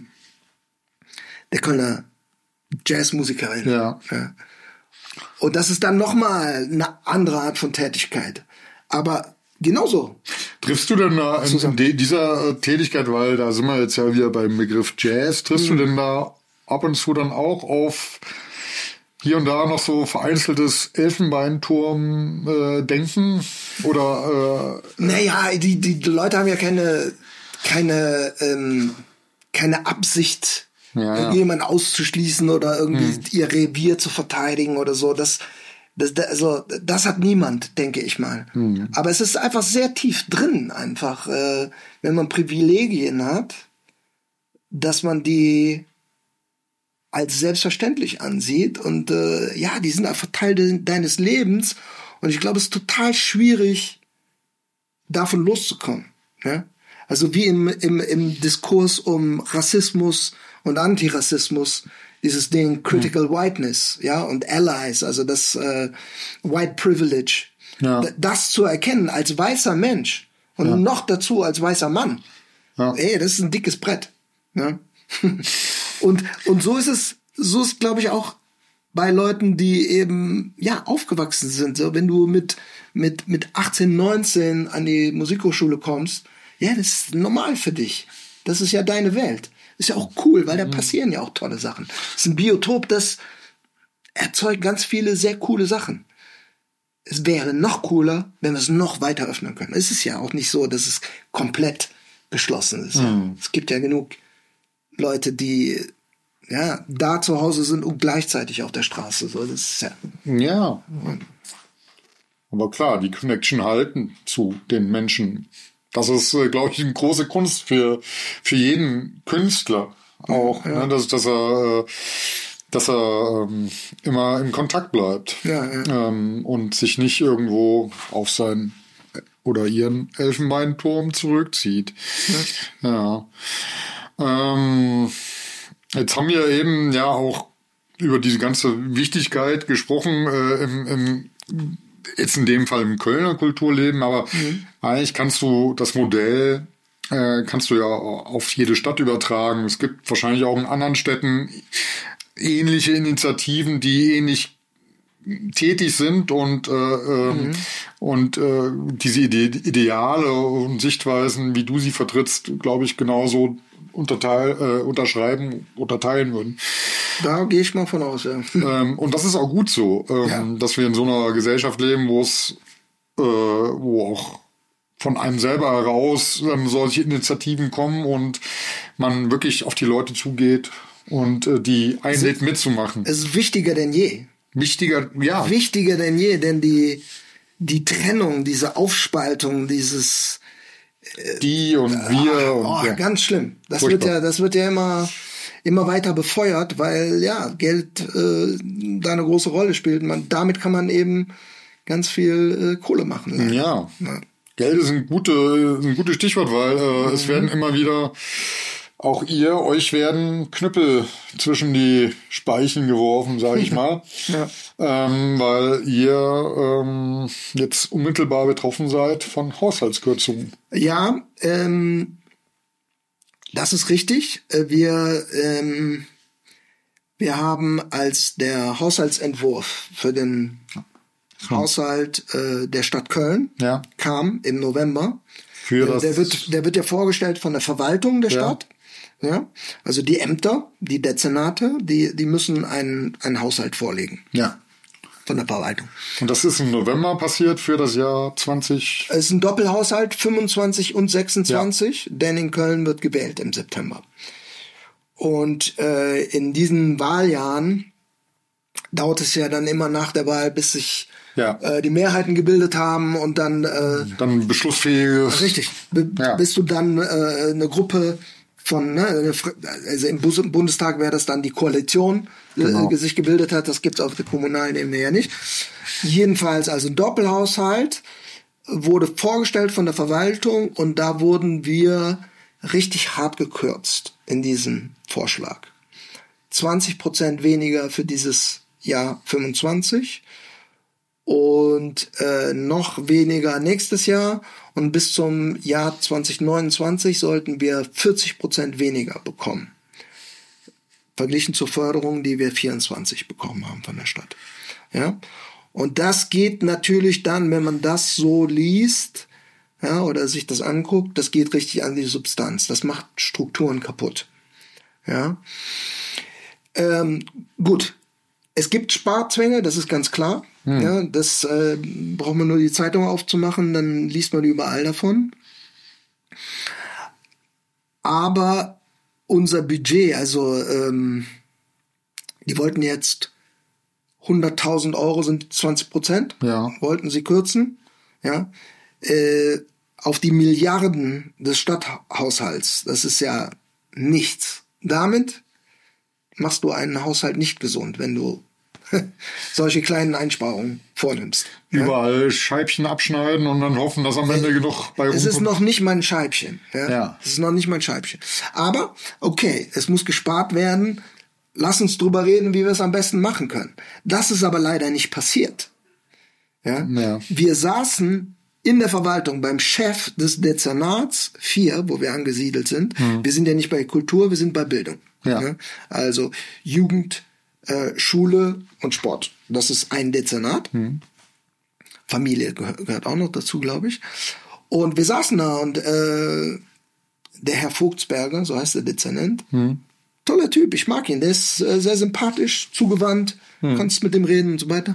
der Kölner Jazzmusikerin. Ja. Ja. Und das ist dann nochmal eine andere Art von Tätigkeit. Aber genauso. Triffst du denn da in, in de, dieser äh, Tätigkeit, weil da sind wir jetzt ja wieder beim Begriff Jazz, triffst mhm. du denn da ab und zu dann auch auf hier und da noch so vereinzeltes Elfenbeinturm-Denken? Äh, oder? Äh, naja, die, die, die Leute haben ja keine, keine, ähm, keine Absicht, ja, ja. jemanden auszuschließen oder irgendwie hm. ihr Revier zu verteidigen oder so. Das, das, das, also, das hat niemand, denke ich mal. Hm. Aber es ist einfach sehr tief drin, einfach, äh, wenn man Privilegien hat, dass man die als selbstverständlich ansieht und äh, ja, die sind einfach Teil de- deines Lebens und ich glaube, es ist total schwierig, davon loszukommen. Ja? Also wie im, im, im Diskurs um Rassismus und Antirassismus, dieses Ding Critical mhm. Whiteness, ja, und Allies, also das äh, White Privilege, ja. d- das zu erkennen als weißer Mensch und ja. noch dazu als weißer Mann, ja. ey, das ist ein dickes Brett. Ja? und, und so ist es, so ist, glaube ich, auch bei Leuten, die eben, ja, aufgewachsen sind. So, wenn du mit, mit, mit achtzehn, neunzehn an die Musikhochschule kommst, ja, das ist normal für dich. Das ist ja deine Welt. Ist ja auch cool, weil da mhm. passieren ja auch tolle Sachen. Es ist ein Biotop, das erzeugt ganz viele sehr coole Sachen. Es wäre noch cooler, wenn wir es noch weiter öffnen können. Es ist ja auch nicht so, dass es komplett geschlossen ist. Mhm. Es gibt ja genug Leute, die ja da zu Hause sind und gleichzeitig auf der Straße. So, das ist ja. Ja. Aber klar, die Connection halten zu den Menschen. Das ist, glaube ich, eine große Kunst für, für jeden Künstler auch, ja. ne, dass, dass er, dass er ähm, immer in Kontakt bleibt ja, ja. Ähm, und sich nicht irgendwo auf seinen oder ihren Elfenbeinturm zurückzieht. Ja. ja. Ähm, jetzt haben wir eben ja auch über diese ganze Wichtigkeit gesprochen äh, im, im jetzt in dem Fall im Kölner Kulturleben, aber mhm. eigentlich kannst du das Modell, äh, kannst du ja auf jede Stadt übertragen. Es gibt wahrscheinlich auch in anderen Städten ähnliche Initiativen, die ähnlich tätig sind und äh, mhm. und äh, diese Ide- Ideale und Sichtweisen, wie du sie vertrittst, glaube ich, genauso unterteil, äh, unterschreiben, unterteilen würden. Da gehe ich mal von aus, ja. Ähm, und das ist auch gut so, ähm, ja. dass wir in so einer Gesellschaft leben, wo es, äh, wo auch von einem selber heraus ähm, solche Initiativen kommen und man wirklich auf die Leute zugeht und äh, die einlädt mitzumachen. Es ist wichtiger denn je. Wichtiger, ja. Wichtiger denn je, denn die, die Trennung, diese Aufspaltung, dieses die und wir und oh, ja. ganz schlimm. Das Furchtbar. wird ja, das wird ja immer, immer weiter befeuert, weil ja Geld äh, da eine große Rolle spielt. Man, damit kann man eben ganz viel äh, Kohle machen. Ja. ja, Geld ist ein, gute, ein gutes Stichwort, weil äh, mhm. es werden immer wieder auch ihr, euch werden Knüppel zwischen die Speichen geworfen, sage ich mal, ja. ähm, weil ihr ähm, jetzt unmittelbar betroffen seid von Haushaltskürzungen. Ja, ähm, das ist richtig. Wir, ähm, wir haben als der Haushaltsentwurf für den hm. Haushalt äh, der Stadt Köln ja. kam im November. Für das der, wird, der wird ja vorgestellt von der Verwaltung der ja. Stadt. Ja, also die Ämter, die Dezernate, die, die müssen einen, einen Haushalt vorlegen. Ja. Von der Verwaltung. Und das ist im November passiert für das Jahr zwanzig? Es ist ein Doppelhaushalt, fünfundzwanzig und sechsundzwanzig, ja. denn in Köln wird gewählt im September. Und äh, in diesen Wahljahren dauert es ja dann immer nach der Wahl, bis sich ja. äh, die Mehrheiten gebildet haben und dann... Äh, dann beschlussfähiges... Richtig, be- ja. bis du dann äh, eine Gruppe von, ne, also im Bundestag wäre das dann die Koalition, genau. äh, sich gebildet hat. Das gibt's auf der kommunalen Ebene ja nicht. Jedenfalls also ein Doppelhaushalt wurde vorgestellt von der Verwaltung und da wurden wir richtig hart gekürzt in diesem Vorschlag. zwanzig Prozent weniger für dieses Jahr fünfundzwanzig und äh, noch weniger nächstes Jahr. Und bis zum Jahr zwanzig neunundzwanzig sollten wir vierzig Prozent weniger bekommen. Verglichen zur Förderung, die wir vierundzwanzig bekommen haben von der Stadt. Ja? Und das geht natürlich dann, wenn man das so liest, ja, oder sich das anguckt, das geht richtig an die Substanz. Das macht Strukturen kaputt. Ja? Ähm, gut. Es gibt Sparzwänge, das ist ganz klar. Hm. Ja, das äh, braucht man nur die Zeitung aufzumachen, dann liest man überall davon. Aber unser Budget, also ähm, die wollten jetzt hunderttausend Euro sind zwanzig Prozent, ja. wollten sie kürzen, ja, äh, auf die Milliarden des Stadthaushalts. Das ist ja nichts. Damit machst du einen Haushalt nicht gesund, wenn du solche kleinen Einsparungen vornimmst. Überall ja? Scheibchen abschneiden und dann hoffen, dass am Ende genug bei rumkommt. Es ist noch nicht mein Scheibchen. Ja? Ja. Es ist noch nicht mein Scheibchen. Aber, okay, es muss gespart werden. Lass uns drüber reden, wie wir es am besten machen können. Das ist aber leider nicht passiert. Ja? Ja. Wir saßen in der Verwaltung beim Chef des Dezernats vier, wo wir angesiedelt sind. Hm. Wir sind ja nicht bei Kultur, wir sind bei Bildung. Ja. Ja? Also Jugend, äh, Schule und Sport. Das ist ein Dezernat. Hm. Familie gehör, gehört auch noch dazu, glaube ich. Und wir saßen da und äh, der Herr Vogtsberger, so heißt der Dezernent, hm. toller Typ, ich mag ihn. Der ist äh, sehr sympathisch, zugewandt, hm. kannst mit dem reden und so weiter.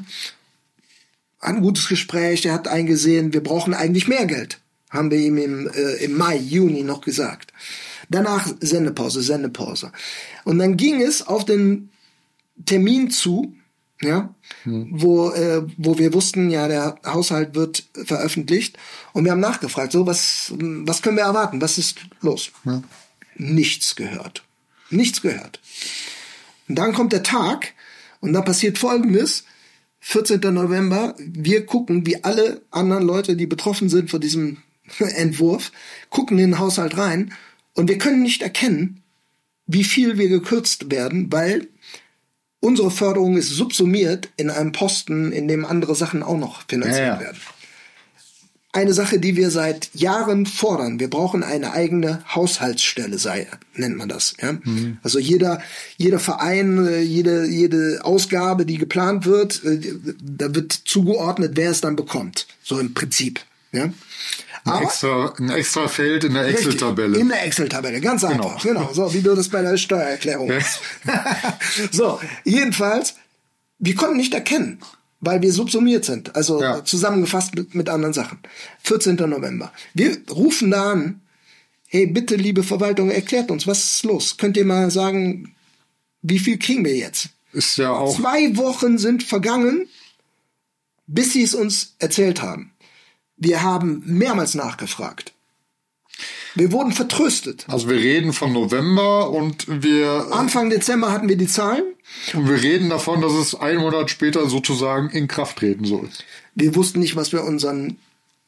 Ein gutes Gespräch, er hat eingesehen, wir brauchen eigentlich mehr Geld. Haben wir ihm im, äh, im Mai, Juni noch gesagt. Danach Sendepause, Sendepause. Und dann ging es auf den Termin zu, ja, hm. wo, äh, wo wir wussten, ja, der Haushalt wird veröffentlicht. Und wir haben nachgefragt, so, was, was können wir erwarten? Was ist los? Ja. Nichts gehört. Nichts gehört. Und dann kommt der Tag und da passiert Folgendes. vierzehnten November, wir gucken, wie alle anderen Leute, die betroffen sind von diesem Entwurf, gucken in den Haushalt rein und wir können nicht erkennen, wie viel wir gekürzt werden, weil unsere Förderung ist subsumiert in einem Posten, in dem andere Sachen auch noch finanziert ja, ja. werden. Eine Sache, die wir seit Jahren fordern. Wir brauchen eine eigene Haushaltsstelle, sei, nennt man das. Ja? Mhm. Also jeder, jeder Verein, jede, jede Ausgabe, die geplant wird, da wird zugeordnet, wer es dann bekommt. So im Prinzip. Ja? Ein, Aber, extra, ein extra Feld in der Excel-Tabelle. In der Excel-Tabelle, ganz einfach. Genau. genau, so wie du das bei der Steuererklärung machst. So, jedenfalls, wir konnten nicht erkennen, weil wir subsumiert sind, also ja. zusammengefasst mit, mit anderen Sachen. vierzehnten November. Wir rufen da an, hey, bitte, liebe Verwaltung, erklärt uns, was ist los? Könnt ihr mal sagen, wie viel kriegen wir jetzt? Ist ja auch. Zwei Wochen sind vergangen, bis sie es uns erzählt haben. Wir haben mehrmals nachgefragt. Wir wurden vertröstet. Also wir reden von November und wir... Anfang Dezember hatten wir die Zahlen. Und wir reden davon, dass es einen Monat später sozusagen in Kraft treten soll. Wir wussten nicht, was wir unseren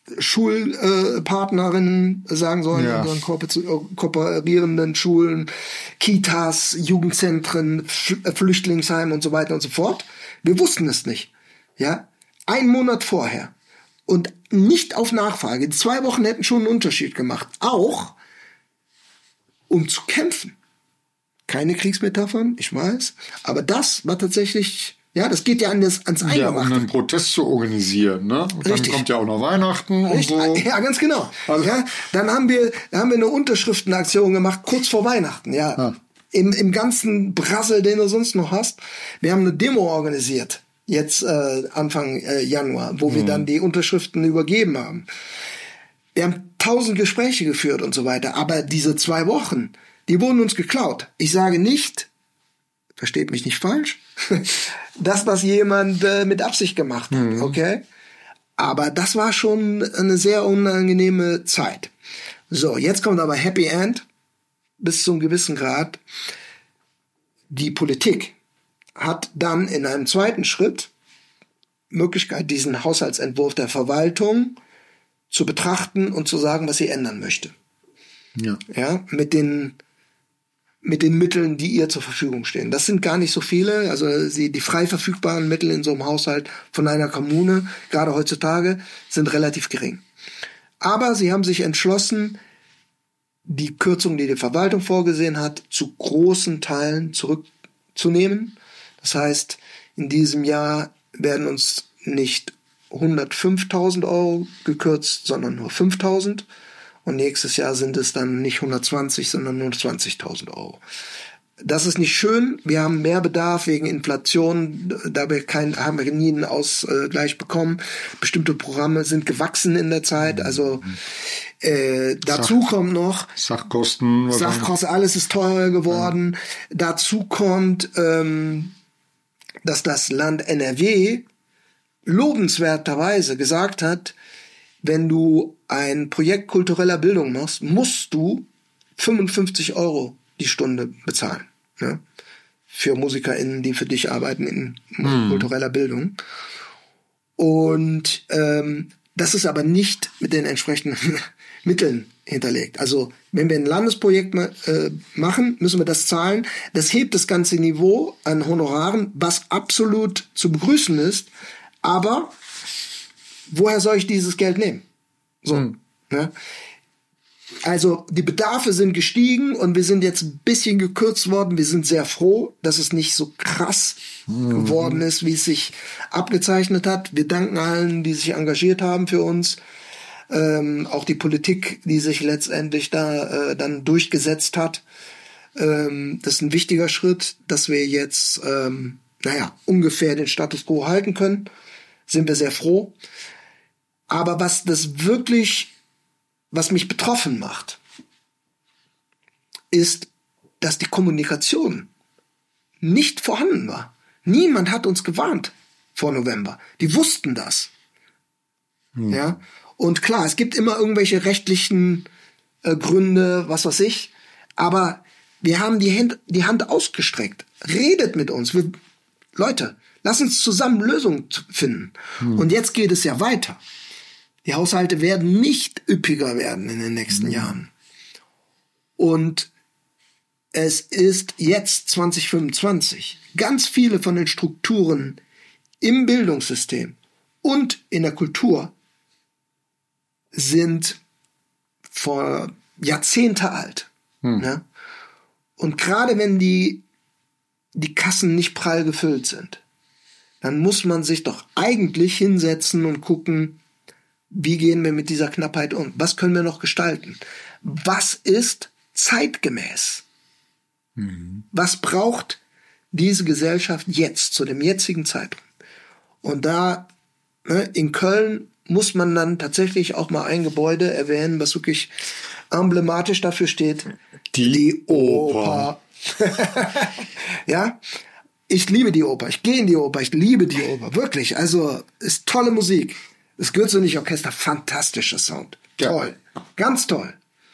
Schulpartnerinnen äh, sagen sollen, ja. unseren ko- kooperierenden Schulen, Kitas, Jugendzentren, F- Flüchtlingsheim und so weiter und so fort. Wir wussten es nicht. Ja, einen Monat vorher. Und nicht auf Nachfrage. Die zwei Wochen hätten schon einen Unterschied gemacht. Auch um zu kämpfen. Keine Kriegsmetaphern, ich weiß. Aber das war tatsächlich, ja, das geht ja an das, ans Eingemachte. Ja, um einen Protest zu organisieren, ne? Und dann kommt ja auch noch Weihnachten Richtig. und so. Ja, ganz genau. Also, ja, dann haben wir, dann haben wir eine Unterschriftenaktion gemacht, kurz vor Weihnachten, ja. ja. Im, im ganzen Brassel, den du sonst noch hast. Wir haben eine Demo organisiert. Jetzt äh, Anfang äh, Januar, wo mhm. wir dann die Unterschriften übergeben haben. Wir haben tausend Gespräche geführt und so weiter, aber diese zwei Wochen, die wurden uns geklaut. Ich sage nicht, versteht mich nicht falsch, das, was jemand äh, mit Absicht gemacht hat, mhm. okay? Aber das war schon eine sehr unangenehme Zeit. So, jetzt kommt aber Happy End. bis zu einem gewissen Grad. Die Politik hat dann in einem zweiten Schritt Möglichkeit, diesen Haushaltsentwurf der Verwaltung zu betrachten und zu sagen, was sie ändern möchte. Ja. Ja, mit den, mit den Mitteln, die ihr zur Verfügung stehen. Das sind gar nicht so viele. Also sie, die frei verfügbaren Mittel in so einem Haushalt von einer Kommune, gerade heutzutage, sind relativ gering. Aber sie haben sich entschlossen, die Kürzung, die die Verwaltung vorgesehen hat, zu großen Teilen zurückzunehmen. Das heißt, in diesem Jahr werden uns nicht hundertfünftausend Euro gekürzt, sondern nur fünftausend. Und nächstes Jahr sind es dann nicht hundertzwanzig, sondern nur zwanzigtausend Euro. Das ist nicht schön. Wir haben mehr Bedarf wegen Inflation. Da wir kein, haben wir nie einen Ausgleich bekommen. Bestimmte Programme sind gewachsen in der Zeit. Also äh, dazu Sach, kommt noch Sachkosten. Sachkosten, alles ist teurer geworden. Ja. Dazu kommt, ähm, dass das Land N R W lobenswerterweise gesagt hat, wenn du ein Projekt kultureller Bildung machst, musst du fünfundfünfzig Euro die Stunde bezahlen. Ne? Für MusikerInnen, die für dich arbeiten in hm. kultureller Bildung. Und ähm, das ist aber nicht mit den entsprechenden Mitteln hinterlegt. Also wenn wir ein Landesprojekt äh, machen, müssen wir das zahlen. Das hebt das ganze Niveau an Honoraren, was absolut zu begrüßen ist. Aber woher soll ich dieses Geld nehmen? So, hm. ne? Also die Bedarfe sind gestiegen und wir sind jetzt ein bisschen gekürzt worden. Wir sind sehr froh, dass es nicht so krass mhm. geworden ist, wie es sich abgezeichnet hat. Wir danken allen, die sich engagiert haben für uns. Ähm, auch die Politik, die sich letztendlich da äh, dann durchgesetzt hat. Ähm, das ist ein wichtiger Schritt, dass wir jetzt, ähm, naja, ungefähr den Status quo halten können. Sind wir sehr froh. Aber was das wirklich Was mich betroffen macht, ist, dass die Kommunikation nicht vorhanden war. Niemand hat uns gewarnt vor November. Die wussten das. Hm. Ja. Und klar, es gibt immer irgendwelche rechtlichen äh, Gründe, was weiß ich. Aber wir haben die Hand, die Hand ausgestreckt. Redet mit uns. Wir, Leute, lasst uns zusammen Lösungen finden. Hm. Und jetzt geht es ja weiter. Die Haushalte werden nicht üppiger werden in den nächsten mhm. Jahren. Und es ist jetzt zwanzig fünfundzwanzig. Ganz viele von den Strukturen im Bildungssystem und in der Kultur sind vor Jahrzehnte alt. Mhm. Ne? Und gerade wenn die, die Kassen nicht prall gefüllt sind, dann muss man sich doch eigentlich hinsetzen und gucken, wie gehen wir mit dieser Knappheit um? Was können wir noch gestalten? Was ist zeitgemäß? Mhm. Was braucht diese Gesellschaft jetzt, zu dem jetzigen Zeitpunkt? Und da, ne, in Köln muss man dann tatsächlich auch mal ein Gebäude erwähnen, was wirklich emblematisch dafür steht. Die, die Oper. Oper. Ja, ich liebe die Oper. Ich gehe in die Oper. Ich liebe die Oper. Wirklich. Also, ist tolle Musik. Das Goethe-Orchester, fantastischer Sound. Ja. Toll. Ganz toll.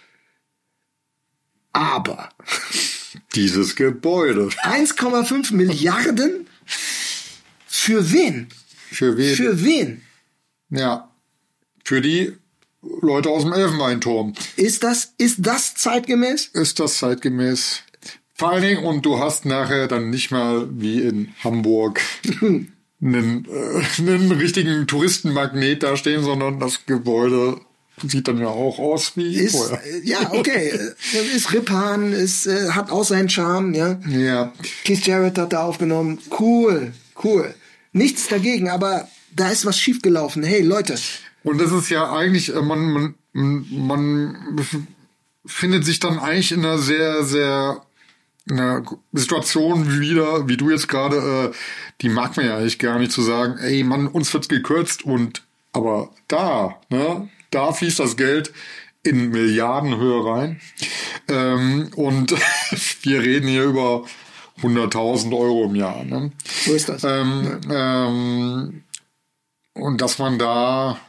Aber dieses Gebäude. eins Komma fünf Milliarden? Für wen? Für wen? Für wen? Ja. Für die Leute aus dem Elfenbeinturm. Ist das, ist das zeitgemäß? Ist das zeitgemäß. Vor allen Dingen, und du hast nachher dann nicht mal wie in Hamburg einen, äh, einen richtigen Touristenmagnet da stehen, sondern das Gebäude sieht dann ja auch aus wie ist, vorher. Ja, okay. Ist Ripphan, ist, äh, hat auch seinen Charme, ja. Ja. Keith Jarrett hat da aufgenommen. Cool, cool. Nichts dagegen, aber da ist was schiefgelaufen. Hey, Leute. Und das ist ja eigentlich, man, man, man findet sich dann eigentlich in einer sehr, sehr eine Situation wieder, wie du jetzt gerade, äh, die mag man ja eigentlich gar nicht, zu sagen, ey Mann, uns wird's gekürzt, und aber da, ne, da fließt das Geld in Milliardenhöhe rein. Ähm, und wir reden hier über hunderttausend Euro im Jahr. Ne? So ist das. Ähm, ja. ähm, und dass man da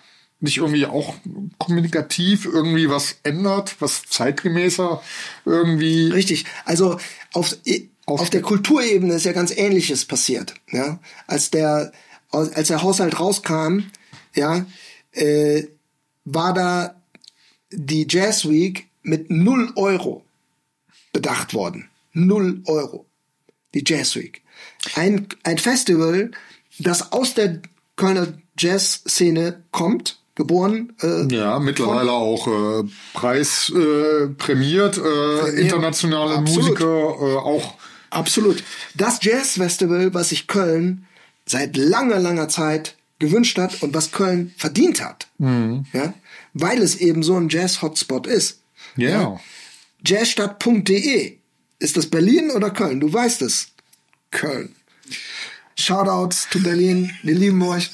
nicht irgendwie auch kommunikativ irgendwie was ändert, was zeitgemäßer irgendwie... Richtig, also auf, auf der Kulturebene ist ja ganz Ähnliches passiert. Ja? Als der als der Haushalt rauskam, ja, äh, war da die Jazz Week mit null Euro bedacht worden. Null Euro. Die Jazz Week. Ein, ein Festival, das aus der Kölner Jazz-Szene kommt, geboren. Äh, ja, mittlerweile von, auch äh, preisprämiert, äh, äh, internationale absolut. Musiker äh, auch. Absolut. Das Jazz-Festival, was sich Köln seit langer, langer Zeit gewünscht hat und was Köln verdient hat. Mhm. Ja, weil es eben so ein Jazz-Hotspot ist. Yeah. Ja. Jazzstadt Punkt de. Ist das Berlin oder Köln? Du weißt es. Köln. Shoutouts to Berlin, wir lieben euch.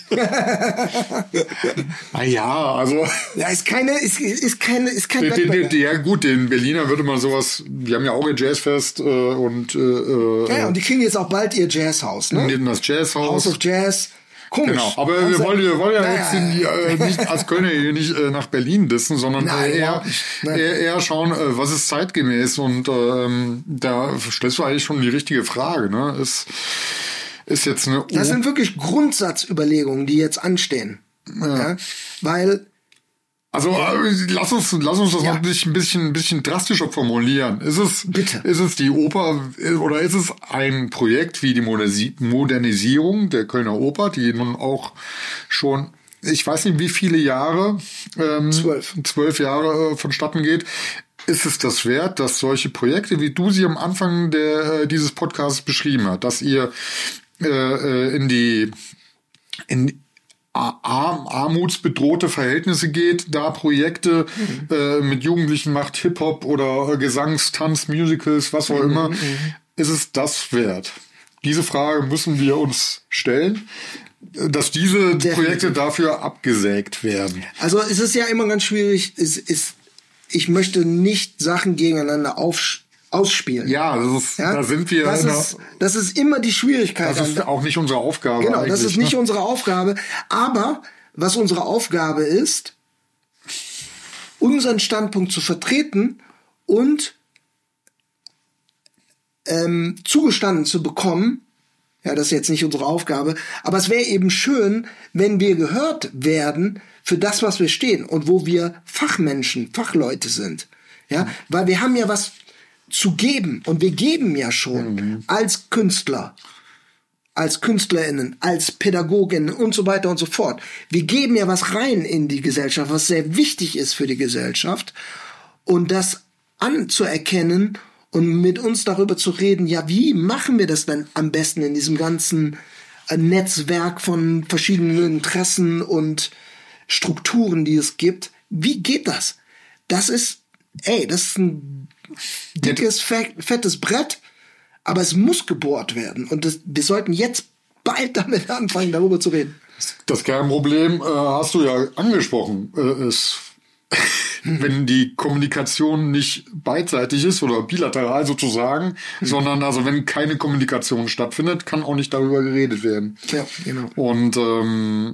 Ah ja, also ja, ist keine, ist, ist keine, ist kein den, den, Ja gut, den Berliner würde man sowas. Die haben ja auch ihr Jazzfest äh, und äh, ja, und die kriegen jetzt auch bald ihr Jazzhaus, ne? Das Jazzhaus. House of Jazz. Komisch. Genau, aber also, wir wollen, wir wollen ja naja, jetzt die, äh, nicht als Kölner hier nicht äh, nach Berlin dissen, sondern nein, eher, eher, eher schauen, äh, was ist zeitgemäß, und ähm, da stellst du eigentlich schon die richtige Frage, ne? Ist ist jetzt eine Das sind wirklich Grundsatzüberlegungen, die jetzt anstehen. Ja. Ja? Weil Also äh, lass uns lass uns das ja. mal ein bisschen, ein bisschen ein bisschen drastischer formulieren. Ist es Bitte. ist es die Oper oder ist es ein Projekt wie die Modernisierung der Kölner Oper, die nun auch schon, ich weiß nicht wie viele Jahre, ähm, zwölf zwölf Jahre äh, vonstatten geht. Ist es das wert, dass solche Projekte, wie du sie am Anfang der, dieses Podcasts beschrieben hast, dass ihr äh, in die in Arm, armutsbedrohte Verhältnisse geht, da Projekte mhm. äh, mit Jugendlichen macht, Hip-Hop oder Gesangs-, Tanz-, Musicals, was auch mhm. immer, ist es das wert? Diese Frage müssen wir uns stellen, dass diese Definitiv. Projekte dafür abgesägt werden. Also es ist ja immer ganz schwierig, es ist, ich möchte nicht Sachen gegeneinander aufsch- ausspielen. Ja, das ist, ja, da sind wir. Das ist, das ist immer die Schwierigkeit. Das ist auch nicht unsere Aufgabe. Genau, das ist nicht ne? unsere Aufgabe. Aber was unsere Aufgabe ist, unseren Standpunkt zu vertreten und ähm, zugestanden zu bekommen. Ja, das ist jetzt nicht unsere Aufgabe. Aber es wäre eben schön, wenn wir gehört werden für das, was wir stehen und wo wir Fachmenschen, Fachleute sind. Ja, weil wir haben ja was zu geben. Und wir geben ja schon mhm. als Künstler, als KünstlerInnen, als PädagogInnen und so weiter und so fort. Wir geben ja was rein in die Gesellschaft, was sehr wichtig ist für die Gesellschaft. Und das anzuerkennen und mit uns darüber zu reden, ja, wie machen wir das denn am besten in diesem ganzen Netzwerk von verschiedenen Interessen und Strukturen, die es gibt. Wie geht das? Das ist, ey, das ist ein dickes, fettes Brett, aber es muss gebohrt werden. Und das, wir sollten jetzt bald damit anfangen, darüber zu reden. Das Kernproblem äh, hast du ja angesprochen. Äh, ist, wenn die Kommunikation nicht beidseitig ist oder bilateral sozusagen, mhm. sondern also wenn keine Kommunikation stattfindet, kann auch nicht darüber geredet werden. Ja, genau. Und ähm,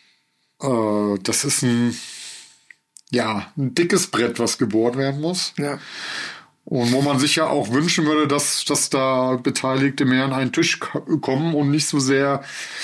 äh, das ist ein ja ein dickes Brett, was gebohrt werden muss. Ja. Und wo man sich ja auch wünschen würde, dass, dass da Beteiligte mehr an einen Tisch kommen und nicht so sehr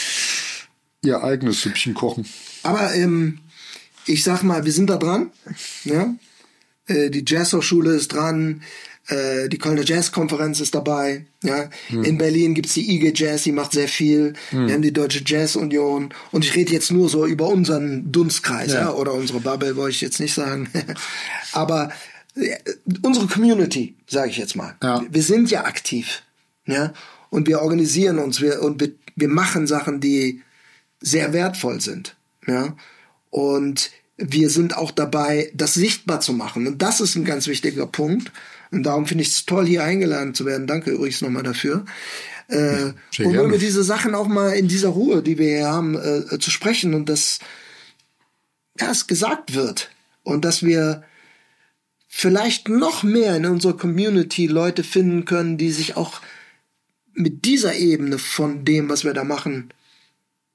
ihr eigenes Süppchen kochen. Aber ähm, ich sag mal, wir sind da dran. Ja? Äh, die Jazzhochschule ist dran, äh, die Kölner Jazzkonferenz ist dabei. Ja? Hm. In Berlin gibt's die I G Jazz, die macht sehr viel. Hm. Wir haben die Deutsche Jazzunion. Und ich rede jetzt nur so über unseren Dunstkreis, ja. Ja? Oder unsere Bubble, wollte ich jetzt nicht sagen. Aber unsere Community, sage ich jetzt mal. Ja. Wir sind ja aktiv, ja, und wir organisieren uns, wir und wir, wir machen Sachen, die sehr wertvoll sind, ja, und wir sind auch dabei, das sichtbar zu machen, und das ist ein ganz wichtiger Punkt, und darum finde ich es toll, hier eingeladen zu werden. Danke übrigens nochmal dafür. Äh, Sehr um gerne. über diese Sachen auch mal in dieser Ruhe, die wir hier haben, äh, zu sprechen, und dass ja, es gesagt wird und dass wir vielleicht noch mehr in unserer Community Leute finden können, die sich auch mit dieser Ebene von dem, was wir da machen,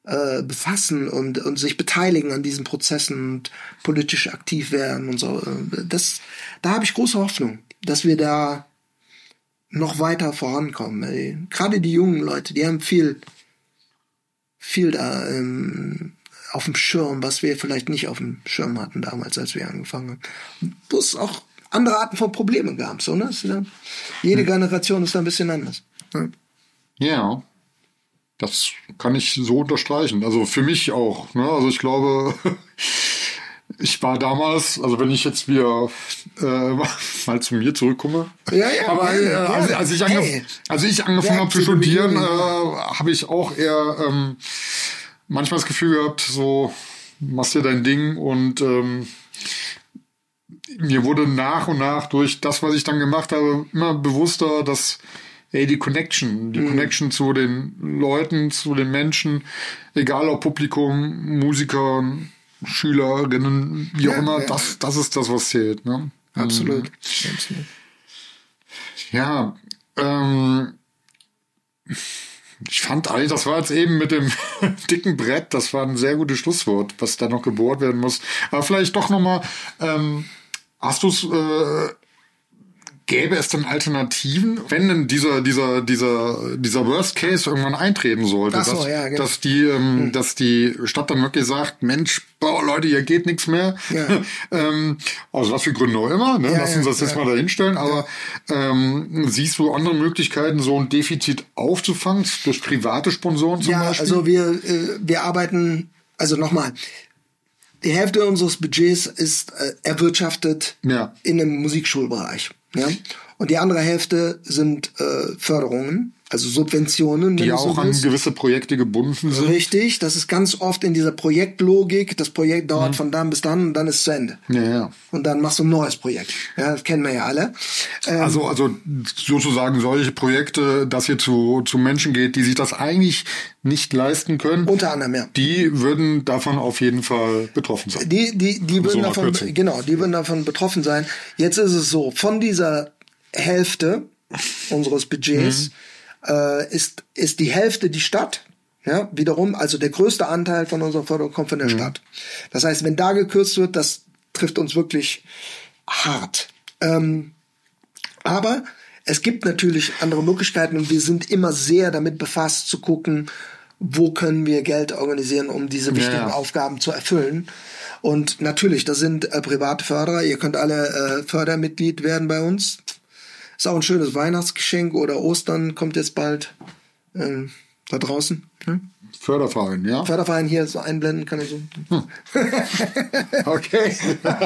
äh, befassen und, und sich beteiligen an diesen Prozessen und politisch aktiv werden und so. Das, da habe ich große Hoffnung, dass wir da noch weiter vorankommen. Gerade die jungen Leute, die haben viel, viel da ähm, auf dem Schirm, was wir vielleicht nicht auf dem Schirm hatten damals, als wir angefangen haben. Wo es auch andere Arten von Problemen gab. So, ne? Jede Generation ist da ein bisschen anders. Ja. Ja, das kann ich so unterstreichen. Also für mich auch. Ne? Also ich glaube, ich war damals, also wenn ich jetzt wieder äh, mal zu mir zurückkomme, ja, ja, aber äh, ja, als, als, ich angef- hey. als ich angefangen habe zu studieren, äh, habe ich auch eher ähm, manchmal das Gefühl gehabt, so machst dir dein Ding und ähm, mir wurde nach und nach durch das, was ich dann gemacht habe, immer bewusster, dass ey, die Connection, die mhm. Connection zu den Leuten, zu den Menschen, egal ob Publikum, Musiker, Schülerinnen, wie auch ja, immer, ja. das, das ist das, was zählt. Ne? Absolut. Mhm. Absolut. Ja, ähm, ich fand eigentlich, das war jetzt eben mit dem dicken Brett, das war ein sehr gutes Schlusswort, was da noch gebohrt werden muss. Aber vielleicht doch nochmal, ähm, hast du es, äh, gäbe es denn Alternativen, wenn denn dieser dieser dieser dieser Worst Case irgendwann eintreten sollte, Ach so, dass, ja, genau. dass die ähm, hm. dass die Stadt dann wirklich sagt, Mensch, boah, Leute, hier geht nichts mehr, ja. ähm, aus was für Gründen auch immer, ne? Ja, lass uns ja, das jetzt ja. mal dahinstellen, aber ja. ähm, siehst du andere Möglichkeiten, so ein Defizit aufzufangen durch private Sponsoren zum ja, Beispiel? Also wir äh, wir arbeiten, also nochmal, die Hälfte unseres Budgets ist äh, erwirtschaftet ja. in dem Musikschulbereich. Ja? Und die andere Hälfte sind äh, Förderungen, also Subventionen. Die auch so an gewisse Projekte gebunden sind. Richtig, das ist ganz oft in dieser Projektlogik. Das Projekt dauert mhm. von dann bis dann und dann ist es zu Ende. Ja, ja. Und dann machst du ein neues Projekt. Ja, das kennen wir ja alle. Ähm, also, also sozusagen solche Projekte, dass ihr zu, zu Menschen geht, die sich das eigentlich nicht leisten können. Unter anderem, ja. Die würden davon auf jeden Fall betroffen sein. Die, die, die würden so davon, genau, die würden davon betroffen sein. Jetzt ist es so, von dieser Hälfte unseres Budgets mhm. äh, ist, ist die Hälfte die Stadt. Ja, wiederum, also der größte Anteil von unserer Förderung kommt von der mhm. Stadt. Das heißt, wenn da gekürzt wird, das trifft uns wirklich hart. Ähm, aber es gibt natürlich andere Möglichkeiten und wir sind immer sehr damit befasst zu gucken, wo können wir Geld organisieren, um diese wichtigen ja. Aufgaben zu erfüllen. Und natürlich, das sind äh, private Förderer. Ihr könnt alle äh, Fördermitglied werden bei uns. Ist auch ein schönes Weihnachtsgeschenk oder Ostern kommt jetzt bald äh, da draußen. Hm? Förderverein, ja. Förderverein hier so einblenden kann ich so. Hm. Okay.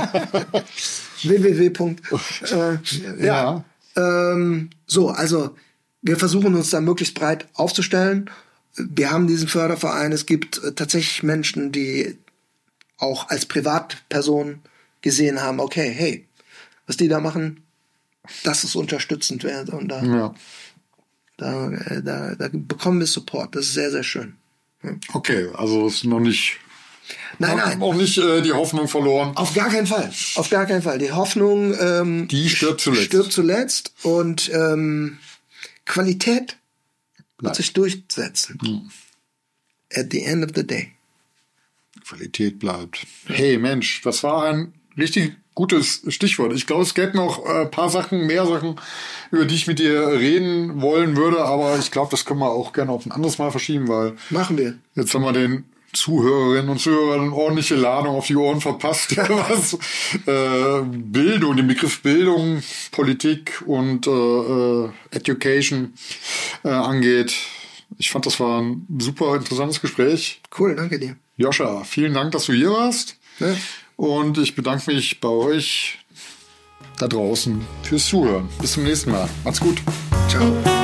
w w w. Äh, ja. ja. Ähm, so, also wir versuchen uns da möglichst breit aufzustellen. Wir haben diesen Förderverein. Es gibt äh, tatsächlich Menschen, die auch als Privatperson gesehen haben, okay, hey, was die da machen, das ist unterstützend wert. Und da, ja. da, äh, da, da bekommen wir Support. Das ist sehr, sehr schön. Ja. Okay, also ist noch nicht... Nein, nein. Auch nicht äh, die Hoffnung verloren. Auf gar keinen Fall. Auf gar keinen Fall. Die Hoffnung ähm, die stirbt zuletzt. Stirbt zuletzt und ähm, Qualität wird sich durchsetzen. Hm. At the end of the day. Qualität bleibt. Hey Mensch, das war ein richtig gutes Stichwort. Ich glaube, es gäbe noch ein äh, paar Sachen, mehr Sachen, über die ich mit dir reden wollen würde, aber ich glaube, das können wir auch gerne auf ein anderes Mal verschieben, weil machen wir. Jetzt haben wir den Zuhörerinnen und Zuhörern eine ordentliche Ladung auf die Ohren verpasst, was äh, Bildung, den Begriff Bildung, Politik und äh, Education äh, angeht. Ich fand, das war ein super interessantes Gespräch. Cool, danke dir. Joscha, vielen Dank, dass du hier warst. Ja. Und ich bedanke mich bei euch da draußen fürs Zuhören. Bis zum nächsten Mal. Macht's gut. Ciao.